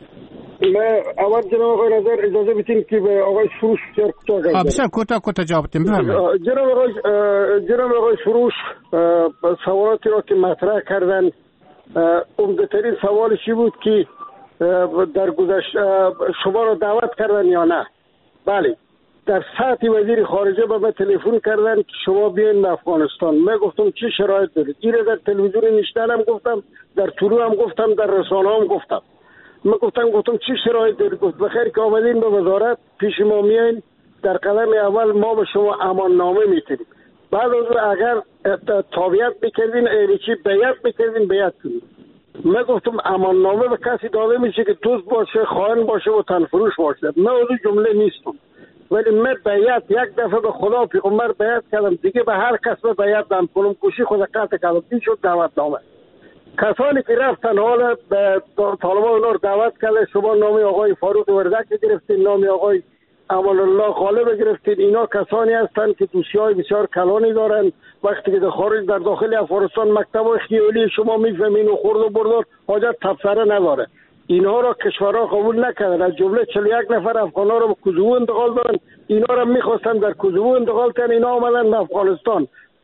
من اول جناب آقای نظر اجازه بدین که به آقای سروش بسیار کوتاه گفتم. بسیار کوتاه کوتاه جواب بدیم. بفرمایید. جناب آقای جناب آقای سروش سوالاتی را که مطرح کردن عمده‌ترین سوالش بود که در گذشته شما را دعوت کردن یا نه. بله در سطح وزیر خارجه به من تلفن کردن که شما بیاین افغانستان. من گفتم چه شرایط دارید؟ این در تلویزیون نشنل هم گفتم در طلوع هم گفتم در رسانه هم گفتم. من گفتم گفتم چه شرایط دارید؟ گفت بخیر که آمدین به وزارت پیش ما میاین در قدم اول ما به شما امان نامه میتیم بعد از اگر تابعیت بکردین ایلیچی بیعت بکردین بیعت کنید. من گفتم امان نامه به کسی داده میشه که دوست باشه خائن باشه و تنفروش باشه. من از جمله نیستم ولی من بیعت یک دفعه به خدا پیغمبر بیعت کردم دیگه به هر کس به بیعت نمی کنم. کشی خود قطع کردم. این شد دعوت نامه. کسانی که رفتن حالا به طالبان اونا رو دعوت کرده شما نام آقای فاروق وردک گرفتین نام آقای امان الله غالب گرفتین. اینا کسانی هستند که دوسیای بسیار کلانی دارن. وقتی که در خارج در داخل افغانستان مکتب خیالی شما میفهمین و خورد و بردار حاجت تبصره نداره. اینها را کشورها قبول نکردن. از جمله چهل و یک نفر افغان‌ها را به کوزوو انتقال دادن. اینا را میخواستن در کوزوو انتقال کنن. اینا آمدن به افغانستان.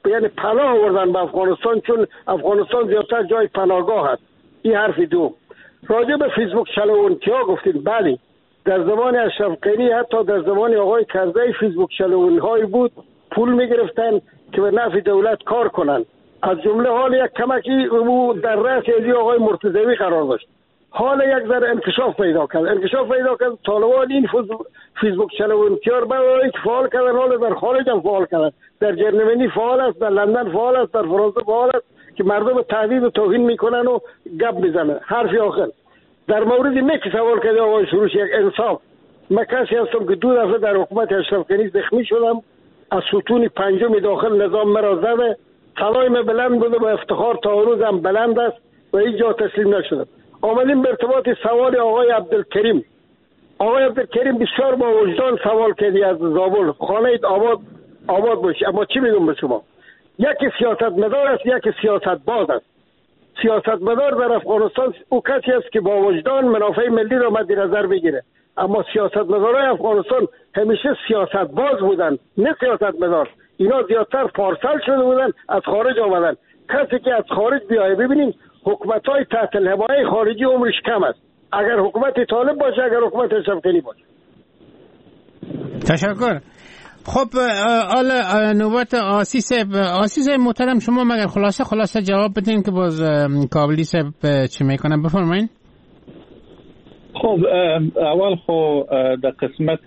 یعنی پناه آوردن به افغانستان، چون افغانستان زیادتر جای پناهگاه است. این حرف دو. راجع به فیسبوک چلوونتیا گفتید، بله در زمان اشرف غنی حتی در زمان آقای کرزی فیسبوک چلوون‌هایی بود، پول می‌گرفتن که به نفع دولت کار کنن. از جمله حال یک کمکی او در رأس ازی آقای مرتضوی قرار داشت. حال یک ذره انکشاف پیدا کرد انکشاف پیدا کرد طالبان این فیسبوک چلوونتیا رو برای فعال کردن، حال در خارج هم فعال کردن، در جرمنی فعال است، در لندن فعال است، در فرانسه فعال است که مردم تهدید و توهین میکنن و گپ میزنن. حرف آخر در مورد مکی سوال کرده آقای سروش، یک انصاف. من کسی هستم که دو دفعه در حکومت اشرف غنی زخمی شدم، از ستون پنجم داخل نظام مرا زده، صدای من بلند بوده، با افتخار تا روز هم بلند است و هیچ جا تسلیم نشدم. آمدیم به ارتباط سوال آقای عبدالکریم. آقای عبدالکریم بسیار با وجدان سوال کردی از زابل، خانه آباد آباد باشی. اما چی میگم به شما؟ یکی سیاستمدار است، یکی سیاست باز است. سیاستمدار در افغانستان او کسی است که با وجدان منافع ملی را مد نظر بگیره، اما سیاستمدارای افغانستان همیشه سیاست باز بودن، نه سیاستمدار. اینا زیادتر پارسال شده بودن، از خارج آمدن. کسی که از خارج بیایه، ببینید حکومت‌های تحت الحمایه خارجی عمرش کم است، اگر حکومت طالب باشه، اگر حکومت اشرف غنی باشه. تشکر. خب حالا نوبت آسیس آسیس محترم، شما مگر خلاصه خلاصه جواب بدین که باز کابلی صاحب چی میکنن. بفرمایید. خب اول خو در قسمت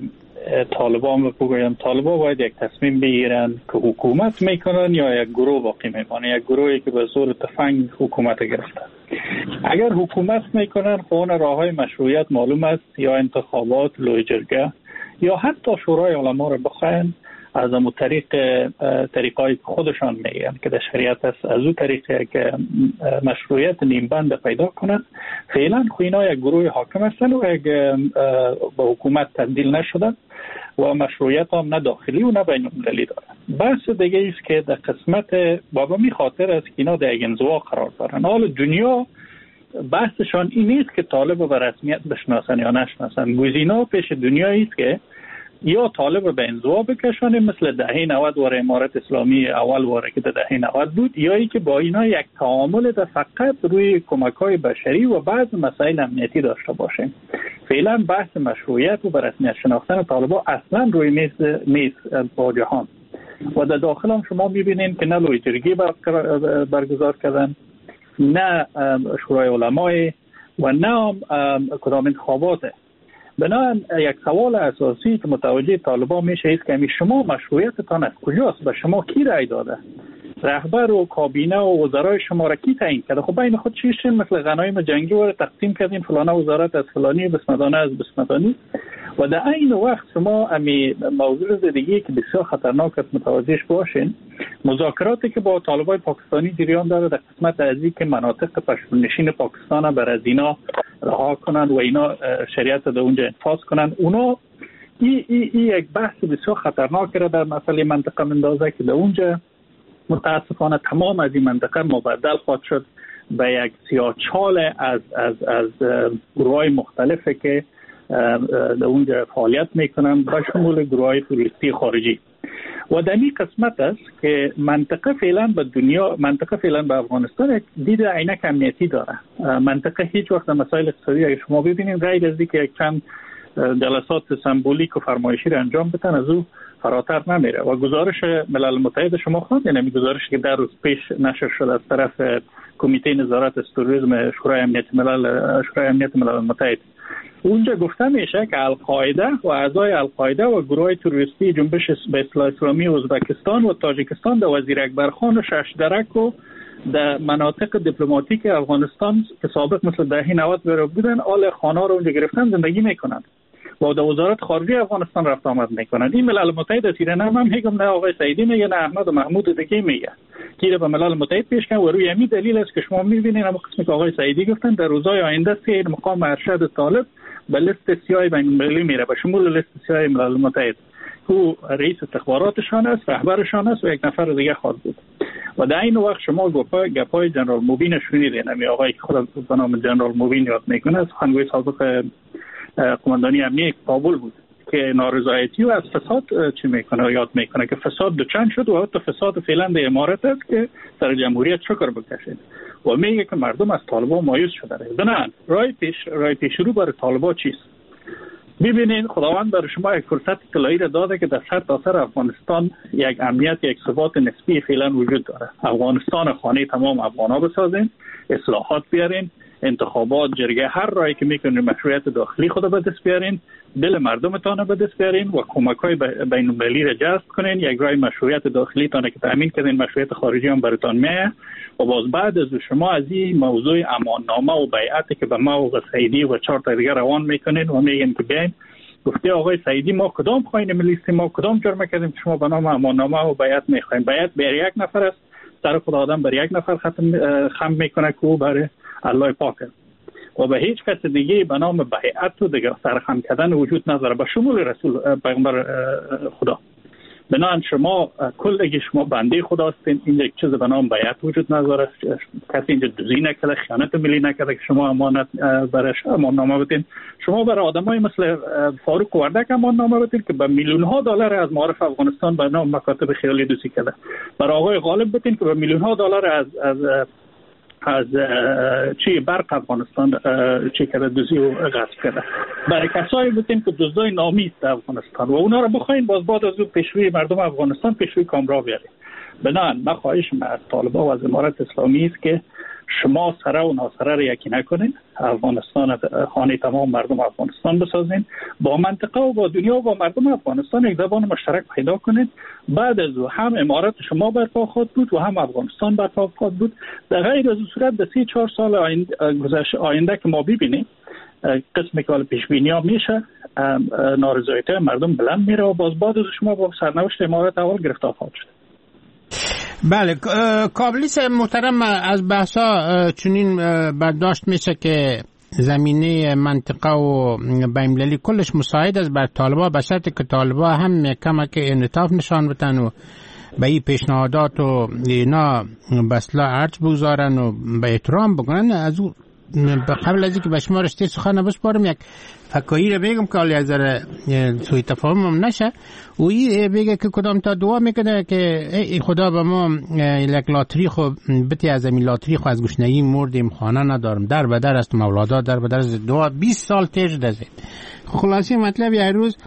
طالبان بگویم، طالبان باید یک تصمیم بگیرن که حکومت میکنن یا یک گروه باقی میمانه، یک گروهی که به زور تفنگ حکومت گرفتن. اگر حکومت میکنن خب اون راه های مشروعیت معلوم است، یا انتخابات، لوی جرگه، یا حتی شورای علما رو بخواین از اون طریق طریقای که خودشان میگن که در شریعت است، از اون طریقی که مشروعیت نیمبند پیدا کنند. فعلا خو اینا یک گروه حاکم هستن و یک به حکومت تبدیل نشدن و مشروعیت هم نه داخلی و نه بین‌المللی دارن. بحث دیگه است که در قسمت بابا می خاطر است که اینا در یک انزوا قرار دارن. حالا دنیا بحثشان این نیست که طالب به رسمیت بشناسن یا نشناسن. گزینه پیش دنیایی است که یا طالب رو به انزوا بکشانه، مثل دهه نود واره امارت اسلامی اول واره که در دهه نود بود، یا ای که با اینا یک تعامل در فقط روی کمک‌های بشری و بعض مسائل امنیتی داشته باشه. فعلا بحث مشروعیت و به رسمیت شناختن طالبان اصلا روی میز میز با جهان و در داخل هم شما می‌بینید که نه لوی جرگه برگزار کردن، نه شورای علمای و نه کدام انتخاباته. بنابراین یک سوال اساسی که متوجه طالبان میشه است که شما مشروعیتتان از کجاست؟ به شما کی رای داده؟ رهبر و کابینه و وزرای شما را کی تعیین کرده؟ خب بین خود چیشین مثل غنایم جنگی رو تقسیم کردین، فلانه وزارت از فلانی، بسمدانه از بسمدانی. و در این وقت شما امی موضوع دیگه که بسیار خطرناک است متوجهش باشین، مذاکراتی که با طالبان پاکستانی جریان داره در قسمت از اینکه مناطق پشتونشین پاکستان بر از اینا رها کنن و اینا شریعت در اونجا انفاذ کنن، اونا این ای, ای یک بحث بسیار خطرناک را در مسئله منطقه مندازه که در اونجا متاسفانه تمام از این منطقه مبدل خواهد شد به یک سیاهچال از از از گروه‌های مختلفی که در اونجا فعالیت میکنن، به شمول گروه‌های توریستی خارجی. و در این قسمت است که منطقه فعلا به دنیا، منطقه فعلا به افغانستان یک دید عینک امنیتی داره. منطقه هیچ وقت مسائل اقتصادی اگه شما ببینید غیر از اینکه یک چند جلسات سمبولیک و فرمایشی را انجام بدن از او فراتر نمیره. و گزارش ملل متحد شما خواندین، یعنی گزارشی که در روز پیش نشر شد از طرف کمیته نظارت از تروریسم شورای امنیت ملل شورای امنیت ملل متحد، اونجا گفته میشه که القاعده و اعضای القاعده و گروه تروریستی جنبش به اصلاح اسلامی ازبکستان و تاجیکستان در وزیر اکبر خان و شش درک و در مناطق دیپلماتیک افغانستان که سابق مثل دهه نود بودن، آل خانه رو اونجا گرفتن زندگی میکنند و در وزارت خارجه افغانستان رفت آمد میکنند. این ملل متحد تیره نه من میگم، نه آقای سعیدی میگه، نه احمد و محمود دیگه میگه که به ملل متحد پیش کن و روی همین دلیل است که شما میبینید اما قسمی که آقای سعیدی گفتن در روزهای آینده سه مقام ارشد طالب به لیست سیاه بین‌المللی میره، به شمول لیست سیاه ملل متحد. او رئیس استخباراتشان است، رهبرشان است و یک نفر دیگه خواهد بود. و در این وقت شما گپای گپای جنرال موبین شنیدین، همین آقایی که خود به نام جنرال موبین یاد میکنه، سخنگوی سابق قماندانی امنیه کابل بود که نارضایتی و از فساد چی میکنه یاد میکنه که فساد دوچند شد و حتی فساد فعلا در امارات است که سر جمهوریت شکر بکشید و میگه که مردم از طالبان مایوس شده. بنابراین راه پیش راه پیش رو برای طالبان چیست؟ ببینید خداوند برای شما یک فرصت طلایی را داده که در سر تا سر افغانستان یک امنیت یک ثبات نسبی فعلا وجود داره. افغانستان خانه تمام افغانا بسازین، اصلاحات بیارین، انتخابات، جرگه، هر راهی که میکنین مشروعیت داخلی خود به دست بیارین، دل مردمتان به دست بیارین و کمک‌های بین المللی را جذب کنین. یک راه مشروعیت داخلی تان که تامین کردین، مشروعیت خارجی هم براتون میه. و باز بعد از شما از این موضوع اماننامه و بیعتی که به ما و سعیدی و چهار تا دیگر روان میکنین و میگن که بیاین گفته آقای سعیدی ما کدام خواهیم لیست ما کدام جرم کردیم که شما به نام اماننامه و بیعت میخواین؟ بیعت بر یک نفر است، سر خود آدم بر یک نفر ختم خم میکنه که او برای الله پاک و به هیچ کس دیگه به نام بیعت و دیگر سرخم کردن وجود نداره به شمول رسول پیغمبر خدا. بنابراین شما کلگی شما بنده خدا هستین، این یک چیز به نام بیعت وجود نداره. کسی اینجا دزدی نکرده، خیانت ملی نکرده که شما امانت برش اماننامه بدین. شما برای آدمای مثل فاروق وردک اماننامه بدین که به میلیون ها دلار از معارف افغانستان به نام مکاتب خیالی دوزی کرده. برای آقای غالب بدین که به میلیون ها دلار از از از چی برق افغانستان چی کرده دوزی و غصب کرده. برای کسایی بودیم که دزدای نامی است افغانستان و اونا رو بخواین باز بعد از اون پیشروی مردم افغانستان پیشروی کامرا بیارید. بنابراین من خواهشم از طالبان و از امارت اسلامی است که شما سره و ناسره رو یکی نکنین، افغانستان خانه تمام مردم افغانستان بسازین، با منطقه و با دنیا و با مردم افغانستان یک زبان مشترک پیدا کنین. بعد از او هم امارات شما برپا خواهد بود و هم افغانستان برپا خواهد بود. در غیر از صورت در سی چهار سال آینده, آینده که ما ببینیم قسمی که پیش بینی ها میشه، نارضایتی مردم بلند میره و باز بعد از شما با سرنوشت امارات اول گرفتار خواهد شد. بله کابلیس محترم، از بحثا چنین برداشت میشه که زمینه منطقه و بین‌المللی کلش مساعد است بر طالبان، به شرطی که طالبان هم کمک انعطاف نشان بدن و به این پیشنهادات و اینا بسلا ارج بگذارن و به احترام بکنن. از او قبل از اینکه به شما رشته سخن بسپارم یک فکایی رو بگم که حالی از ذره سوی تفاهم هم نشه و این بگه که کدام تا دعا میکنه که ای خدا به ما یک لاتری خو بتی از این لاتری خو از گشنگی مردیم، خانه ندارم، در بدر است مولادا در بدر است. دعا بیست سال تیج دزید. خلاصی مطلب یه روز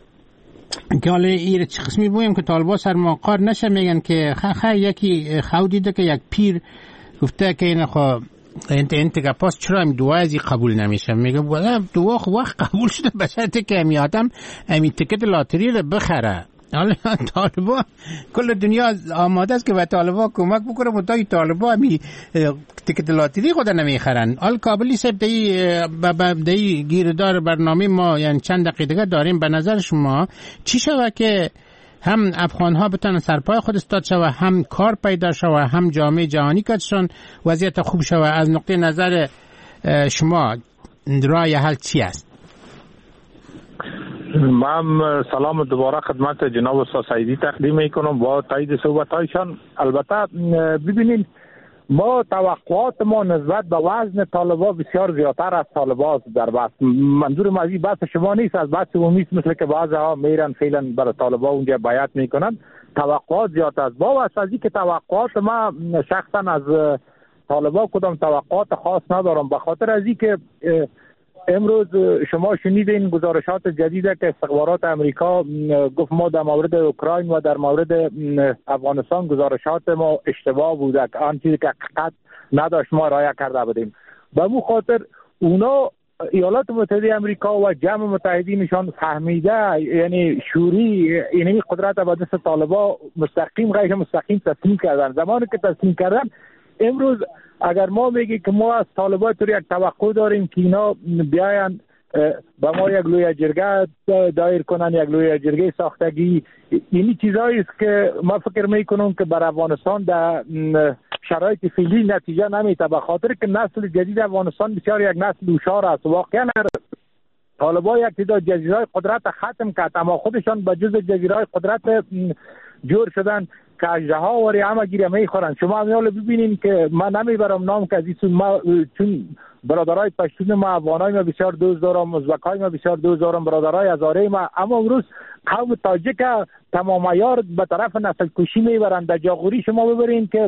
که حالا این چه قسمی بویم که طالبا سر ماقار نشه میگن که خ یکی خو دیده که یک پیر گفته که این خو انت انت گپاس چرا این دعا ازی قبول نمیشه؟ میگه والا دعا خو وقت قبول شده به شرطی که امی آدم امی تکت لاتری رو بخره. حالا طالبا کل دنیا آماده است که به طالبا کمک بکنه، متای طالبا امی تکت لاتری خود نمیخرن. حال کابلی صاحب دی دی گیردار برنامه ما یعنی چند دقیقه داریم. به نظر شما چی شوه که هم افغان ها بتونن سرپای خود استاد شوه، هم کار پیدا شوه، هم جامعه جهانی کدشون وضعیت خوب شوه؟ از نقطه نظر شما راه حل چی است؟ من سلام دوباره خدمت جناب استاد سعیدی تقدیم میکنم با تایید صحبت هایشان. البته ببینید ما توقعات ما نسبت به وزن طالبا بسیار زیادتر از طالبا در بحث. منظور ما از بحث شما نیست، از بحث عمومی مثل که بعضها میرن فعلا برای طالبا اونجا بیعت میکنن. توقعات زیاد است. با واسه از اینکه توقعات ما شخصا از طالبا کدام توقعات خاص ندارم، به خاطر از اینکه امروز شما شنیدین گزارشات جدیده که استخبارات امریکا گفت ما در مورد اوکراین و در مورد افغانستان گزارشات ما اشتباه بوده، آن چیزی که حقیقت نداشت ما رعایت کرده بودیم. به مو خاطر اونا ایالات متحده امریکا و جمع متحدینشان فهمیده، یعنی شوری اینمی قدرت به دست طالبا مستقیم غیر مستقیم تسلیم کردن. زمانی که تسلیم کردن امروز اگر ما میگیم که ما از طالبان طور یک توقع داریم که اینا بیاین با ما یک لوی جرگه دایر کنن، یک لوی جرگه ساختگی، اینی چیزایی است که ما فکر میکنم که بر افغانستان در شرایط فعلی نتیجه نمیده، به خاطر که نسل جدید افغانستان بسیار یک نسل هوشیار است. واقعا طالبان یک تعداد جزیره‌های قدرت ختم کرد، اما خودشان به جز جزیره‌های قدرت جور شدن که اژدها وری همه گیره میخورن. شما هم ببینین که من نمیبرم نام که از این ما چون برادرای پشتون ما، افغانای ما بسیار دوست دارم، ازبکای ما بسیار دوست دارم، برادرای هزاره ما، اما امروز قوم تاجیک تمام عیار به طرف نسل کشی میبرند. در جاغوری شما ببرین که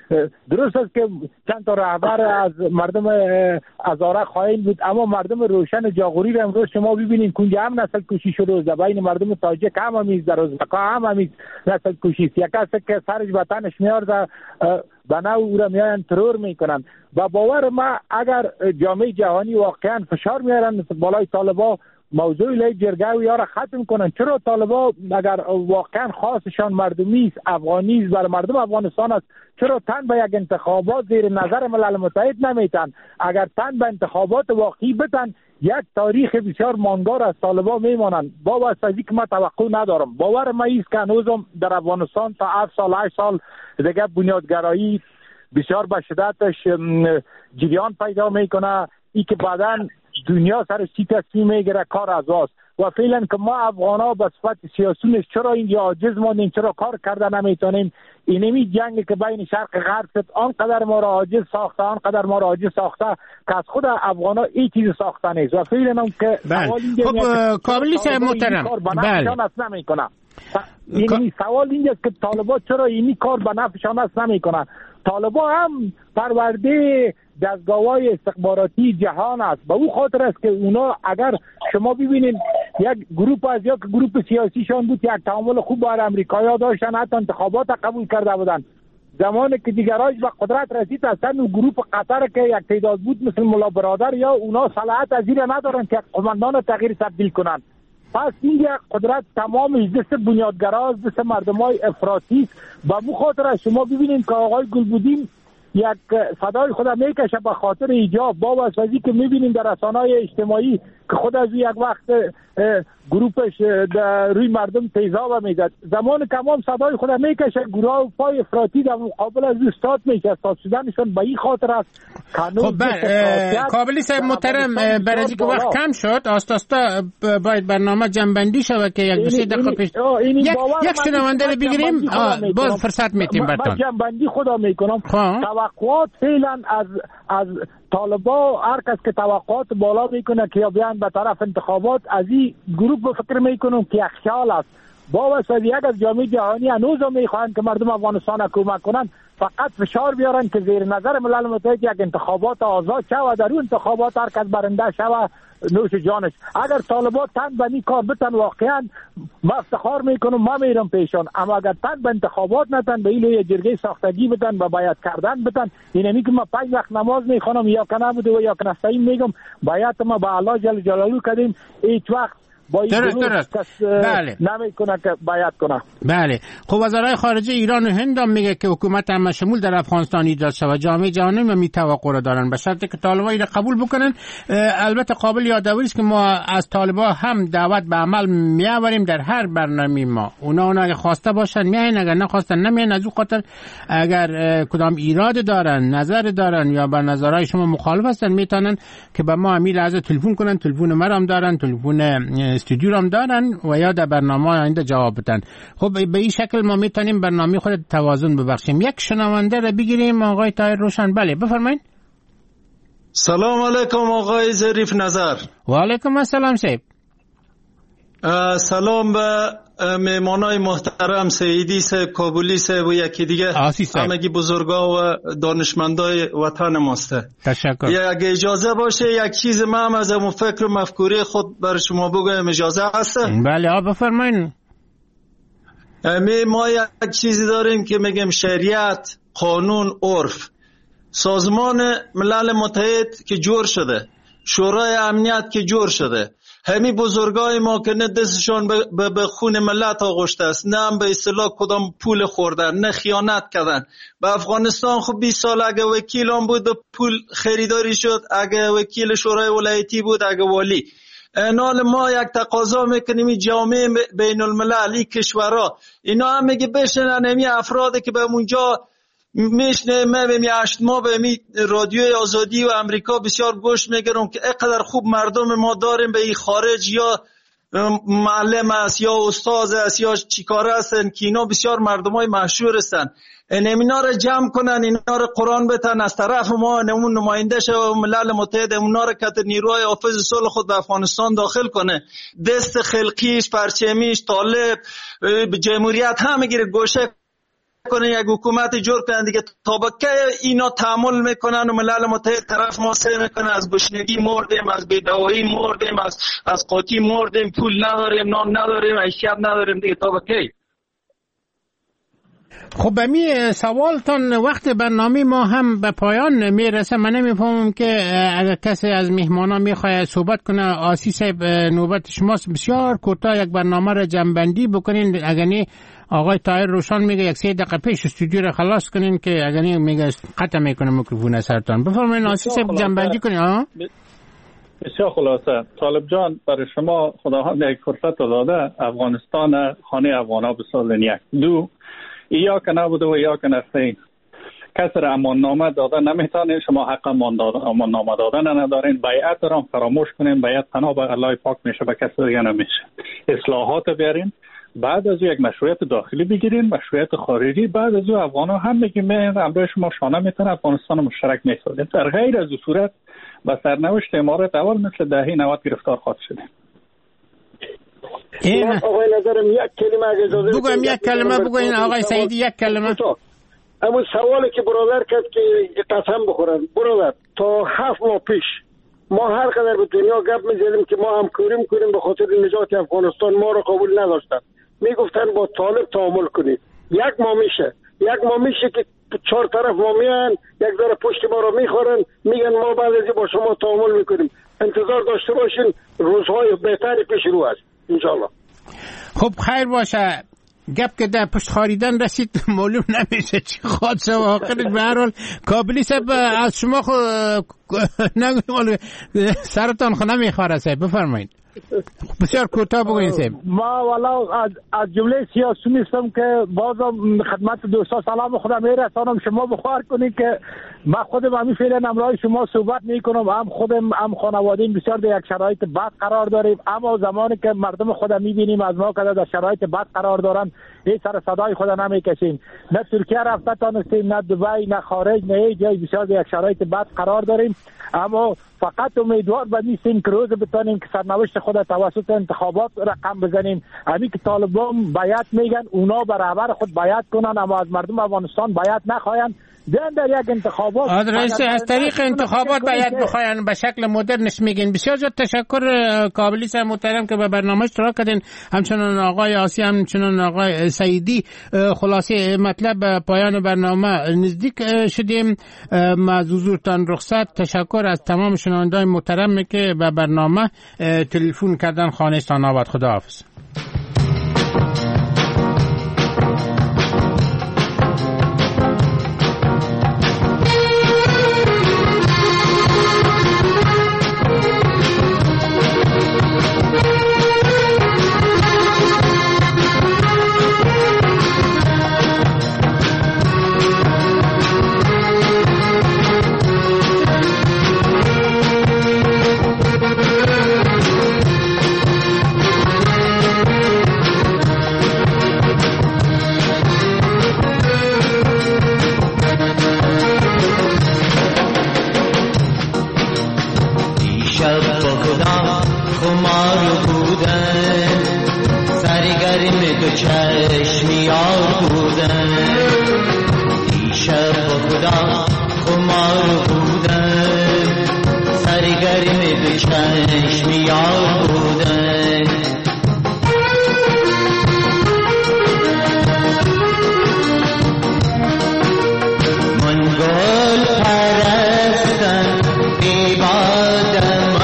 درست است که چند تا رهبر از مردم هزاره خائن بود، اما مردم روشن جاغوری رو امروز شما ببینین کنجا هم نسل کشی شروع است. بین مردم تاجیک هم همیز، در ازبکا هم همیز نسل کشی است. یک کسی که سرش به تنش میارده به نوع او را میاین ترور میکنن. و باور ما اگر جامعه جهانی واقعا فشار میارن بالای طالبا موضوع لی جرگه و یارا ختم کنن. چرا طالبا اگر واقعا خاصشان مردمی است، افغانی است، بر مردم افغانستان است، چرا تن به یک انتخابات زیر نظر ملل متحد نمیتن؟ اگر تن به انتخابات واقعی بتن یک تاریخ بسیار ماندگار از طالبا میمانند. با واسطه که ما توقع ندارم. باور ما است که هنوزم در افغانستان تا هفت سال هشت سال دیگه بنیادگرایی بسیار به شدتش جریان پیدا میکنه. ای که بعداً دنیا سر چی تصمیم میگیره کار از است. و فعلا که ما افغانا به صفت سیاسیونش چرا اینجا عاجز ماندیم، چرا کار کرده نمیتونیم؟ اینمی جنگی که بین شرق غرب شد آنقدر ما را عاجز ساخته، آنقدر ما را عاجز ساخته که از خود افغانا این چیز ساخته نیست. و فعلا هم که سوال اینجا خب کاملی صاحب محترم بله نمیکنه. این سوال اینجاست که طالبا چرا اینی کار به نفعشان است نمیکنه؟ طالبا هم پرورده دستگاه‌های استخباراتی جهان است. به او خاطر است که اونا اگر شما ببینید یک گروه از یک گروه سیاسیشان بود، یک تعامل خوب با امریکایی‌ها داشتن، حتی انتخابات قبول کرده بودن. زمانی که دیگرایش به قدرت رسید اصلا اون گروه قطر که یک تعداد بود مثل ملا برادر یا اونا صلاحیت از این ندارن که قماندان تغییر تبدیل کنن. پس این یک قدرت تمام دست بنیادگراست، دست مردمای افراطی. با مو خاطر از شما ببینید که آقای گلبودین یک صدای خود میکشه به خاطر ایجاب با واسطی که میبینیم در رسانه‌های اجتماعی که خود از یک وقت گروپش در روی مردم تیزاب میزد. زمان کمام صدای خود میکشه، گروه پای افراطی در مقابل از استاد میشه. استاد شدنشون به این خاطر است. خب کابلی صاحب محترم، برای اینکه وقت کم شد آستا آستا باید برنامه جنبندی شود که یک دو سه دقیقه پیش یک یک شنونده رو بگیریم باز فرصت میتیم براتون. من جنبندی خدا میکنم. توقعات فعلا از از طالبا هر کس که توقعات بالا میکنه که بیان به طرف انتخابات، از این گروه به فکر میکنم که یک خیال است. با وسیله یک از جامعه جهانی هنوز هم میخواهند که مردم افغانستان کمک کنند، فقط فشار بیارن که زیر نظر ملل متحد یک انتخابات آزاد شود و در اون انتخابات هر کس برنده شود نوش جانش. اگر طالبات تن به این کار بتن واقعا ما افتخار میکنم، ما میرم پیشان. اما اگر تن به انتخابات نتن، به این یه جرگه ساختگی بتن و باید کردن بتن، اینمی که ما پنج وقت نماز میخوانم یا که نبوده و یا که نستعین میگم باید ما به الله جل جلاله کردیم هیچ وقت درست درست بله نمیکنه که باید کنه. بله خب وزرای خارجه ایران و هند هم میگه که حکومت هم شمول در افغانستان ایجاد شود. جامعه جهانی هم می توقع را دارن به شرطی که طالبان اینو قبول بکنن. البته قابل یادآوری است که ما از طالبان هم دعوت به عمل میآوریم در هر برنامه ما. اونا اونا اگه خواسته باشن میاین، اگر نخواستن نمیاین. از اون خاطر اگر کدام ایراد دارن، نظر دارن یا با نظرهای شما مخالف هستن، میتونن که به ما همین لحظه تلفن کنن. تلفن مرام دارن، تلفن استودیو هم دارن و یا در برنامه آینده جواب بدن. خب به این شکل ما میتونیم برنامه خود توازن ببخشیم. یک شنونده رو بگیریم. آقای طاهر روشن. بله بفرمایید. سلام علیکم آقای ظریف نظر. و علیکم السلام صاحب. سلام به مهمانای محترم سیدی صاحب، کابلی صاحب و یکی دیگه همگی بزرگا و دانشمندای وطن ماست. تشکر. اگه اجازه باشه یک چیز ما هم از اون فکر و مفکوری خود بر شما بگویم، اجازه هست؟ بله آ بفرمایید. ما یک چیزی داریم که میگیم شریعت، قانون، عرف. سازمان ملل متحد که جور شده، شورای امنیت که جور شده، همین بزرگای ما که نه دستشان به, به خون ملت آغشته است، نه هم به اصطلاح کدام پول خوردن، نه خیانت کردن. به افغانستان خب بیست سال اگه وکیل هم بود به پول خریداری شد، اگه وکیل شورای ولایتی بود، اگه والی. نال ما یک تقاضا میکنیم جامعه بین المللی کشورها اینا هم میگه بشنن همین افرادی که به اونجا میشنه. من به می هشت ماه به می رادیوی آزادی و امریکا بسیار گوش میگیرم که اقدر خوب مردم ما داریم به این خارج یا معلم است یا استاد است یا چیکار هستن که اینا بسیار مردمای مشهور هستن، اینا رو جمع کنن، اینا رو قرآن بتن از طرف ما نمون نماینده شو ملل متحد، اونا رو که نیروهای حافظ صلح خود به افغانستان داخل کنه، دست خلقیش، پرچمیش، طالب، جمهوریت همه گیره گوشه کنه، یک حکومت جور کنن دیگه. طبقه اینا تعامل میکنن و ملل متحد طرف ما سه میکنه، از گشنگی مردیم، از بیدوایی مردیم، از از قاطی مردیم، پول نداریم، نان نداریم، حیثیت نداریم دیگه. طبقه خب بمی سوالتان وقت برنامه ما هم به پایان میرسه. من نمیفهمم که اگر کسی از مهمانا میخواد صحبت کنه. آسی صاحب نوبت شماست، بسیار کوتاه یک برنامه را جمع‌بندی بکنین. اگر نه آقای طاهر روشن میگه یک سه دقیقه پیش استودیو را خلاص کنین، که اگر نه میگه قطع میکنه میکروفون سرتان. بفرمایید آسی صاحب جمع‌بندی کنین. ها بسیار خلاصه. طالب جان، برای شما خداوند یک فرصت داده، افغانستان خانه افغانا بسازین. یک دو یا که نبوده و یا که نستین، کسی را امان نامه داده نمیتانین، شما حق امان نامه دادن ندارین. بیعت را فراموش کنین، بیعت تنها به الله پاک میشه، به کسی دیگه نمیشه. اصلاحات بیارین، بعد از یک مشروعیت داخلی بگیرین، مشروعیت خارجی، بعد از او افغانا هم میگیم امروز شما شانه میتونه افغانستان مشترک میسازین. در غیر از صورت به سرنوشت امارات اول مثل دهه نود گرفتار خواهد شدین. من آقای نظرم یک کلمه اگه اجازه بگویم، یک کلمه بگوین آقای سعیدی، یک کلمه. اما سوالی که برادر کرد که قسم بخورن، برادر تا هفت ماه پیش ما هر قدر به دنیا گپ میزدیم که ما همکاری میکنیم به خاطر نجات افغانستان، ما رو قبول نداشتن، میگفتن با طالب تعامل کنید. یک ماه میشه یک ماه میشه که چهار طرف ما میان، یک ذره پشت ما رو میخورن، میگن ما بعد از با شما تعامل میکنیم. انتظار داشته باشین، روزهای بهتری پیش رو است انشالله. خب خیر باشه. گپ که در پشت خاریدن رسید معلوم نمیشه چی خواهد شد. آخرش به هر حال کابلی صاحب از شما خو نگویم سرتان خو نمیخواره صاحب، بفرمایید. بسیار کوتاه بگوین صاحب. ما والا از از جمله سیاسی نیستم که بازم خدمت دوستا سلام خودم میرسانم. شما بخوار کنید که من خودم همین فعلا امروز شما صحبت میکنم، هم خودم هم خانواده‌ام بسیار در یک شرایط بد قرار داریم، اما زمانی که مردم خودم میبینیم از ما که در شرایط بد قرار دارن، هیچ سر صدای خود نمیکشیم. نه ترکیه رفته تانستیم، نه دبی، نه خارج، نه هیچ جای. بسیار در یک شرایط بد قرار داریم، اما فقط امیدوار باشیم که روز بتونیم که سرنوشت خود توسط انتخابات رقم بزنیم. همین که طالبان بیعت میگن، اونا برابر خود بیعت کنن، اما از مردم افغانستان بیعت نخواین. دیدن در یک انتخابات رئیس از طریق انتخابات باید بخواین به شکل مدرنش میگین. بسیار زیاد تشکر کابلی صاحب محترم که به برنامه اشتراک کردین، همچنان آقای آسی، همچنان آقای سعیدی. خلاصه مطلب پایان برنامه نزدیک شدیم. از حضورتان رخصت. تشکر از تمام شنوندگان محترم که به برنامه تلفن کردن. خانه‌تان آباد. خداحافظ.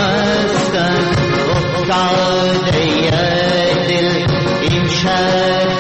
دل این شهر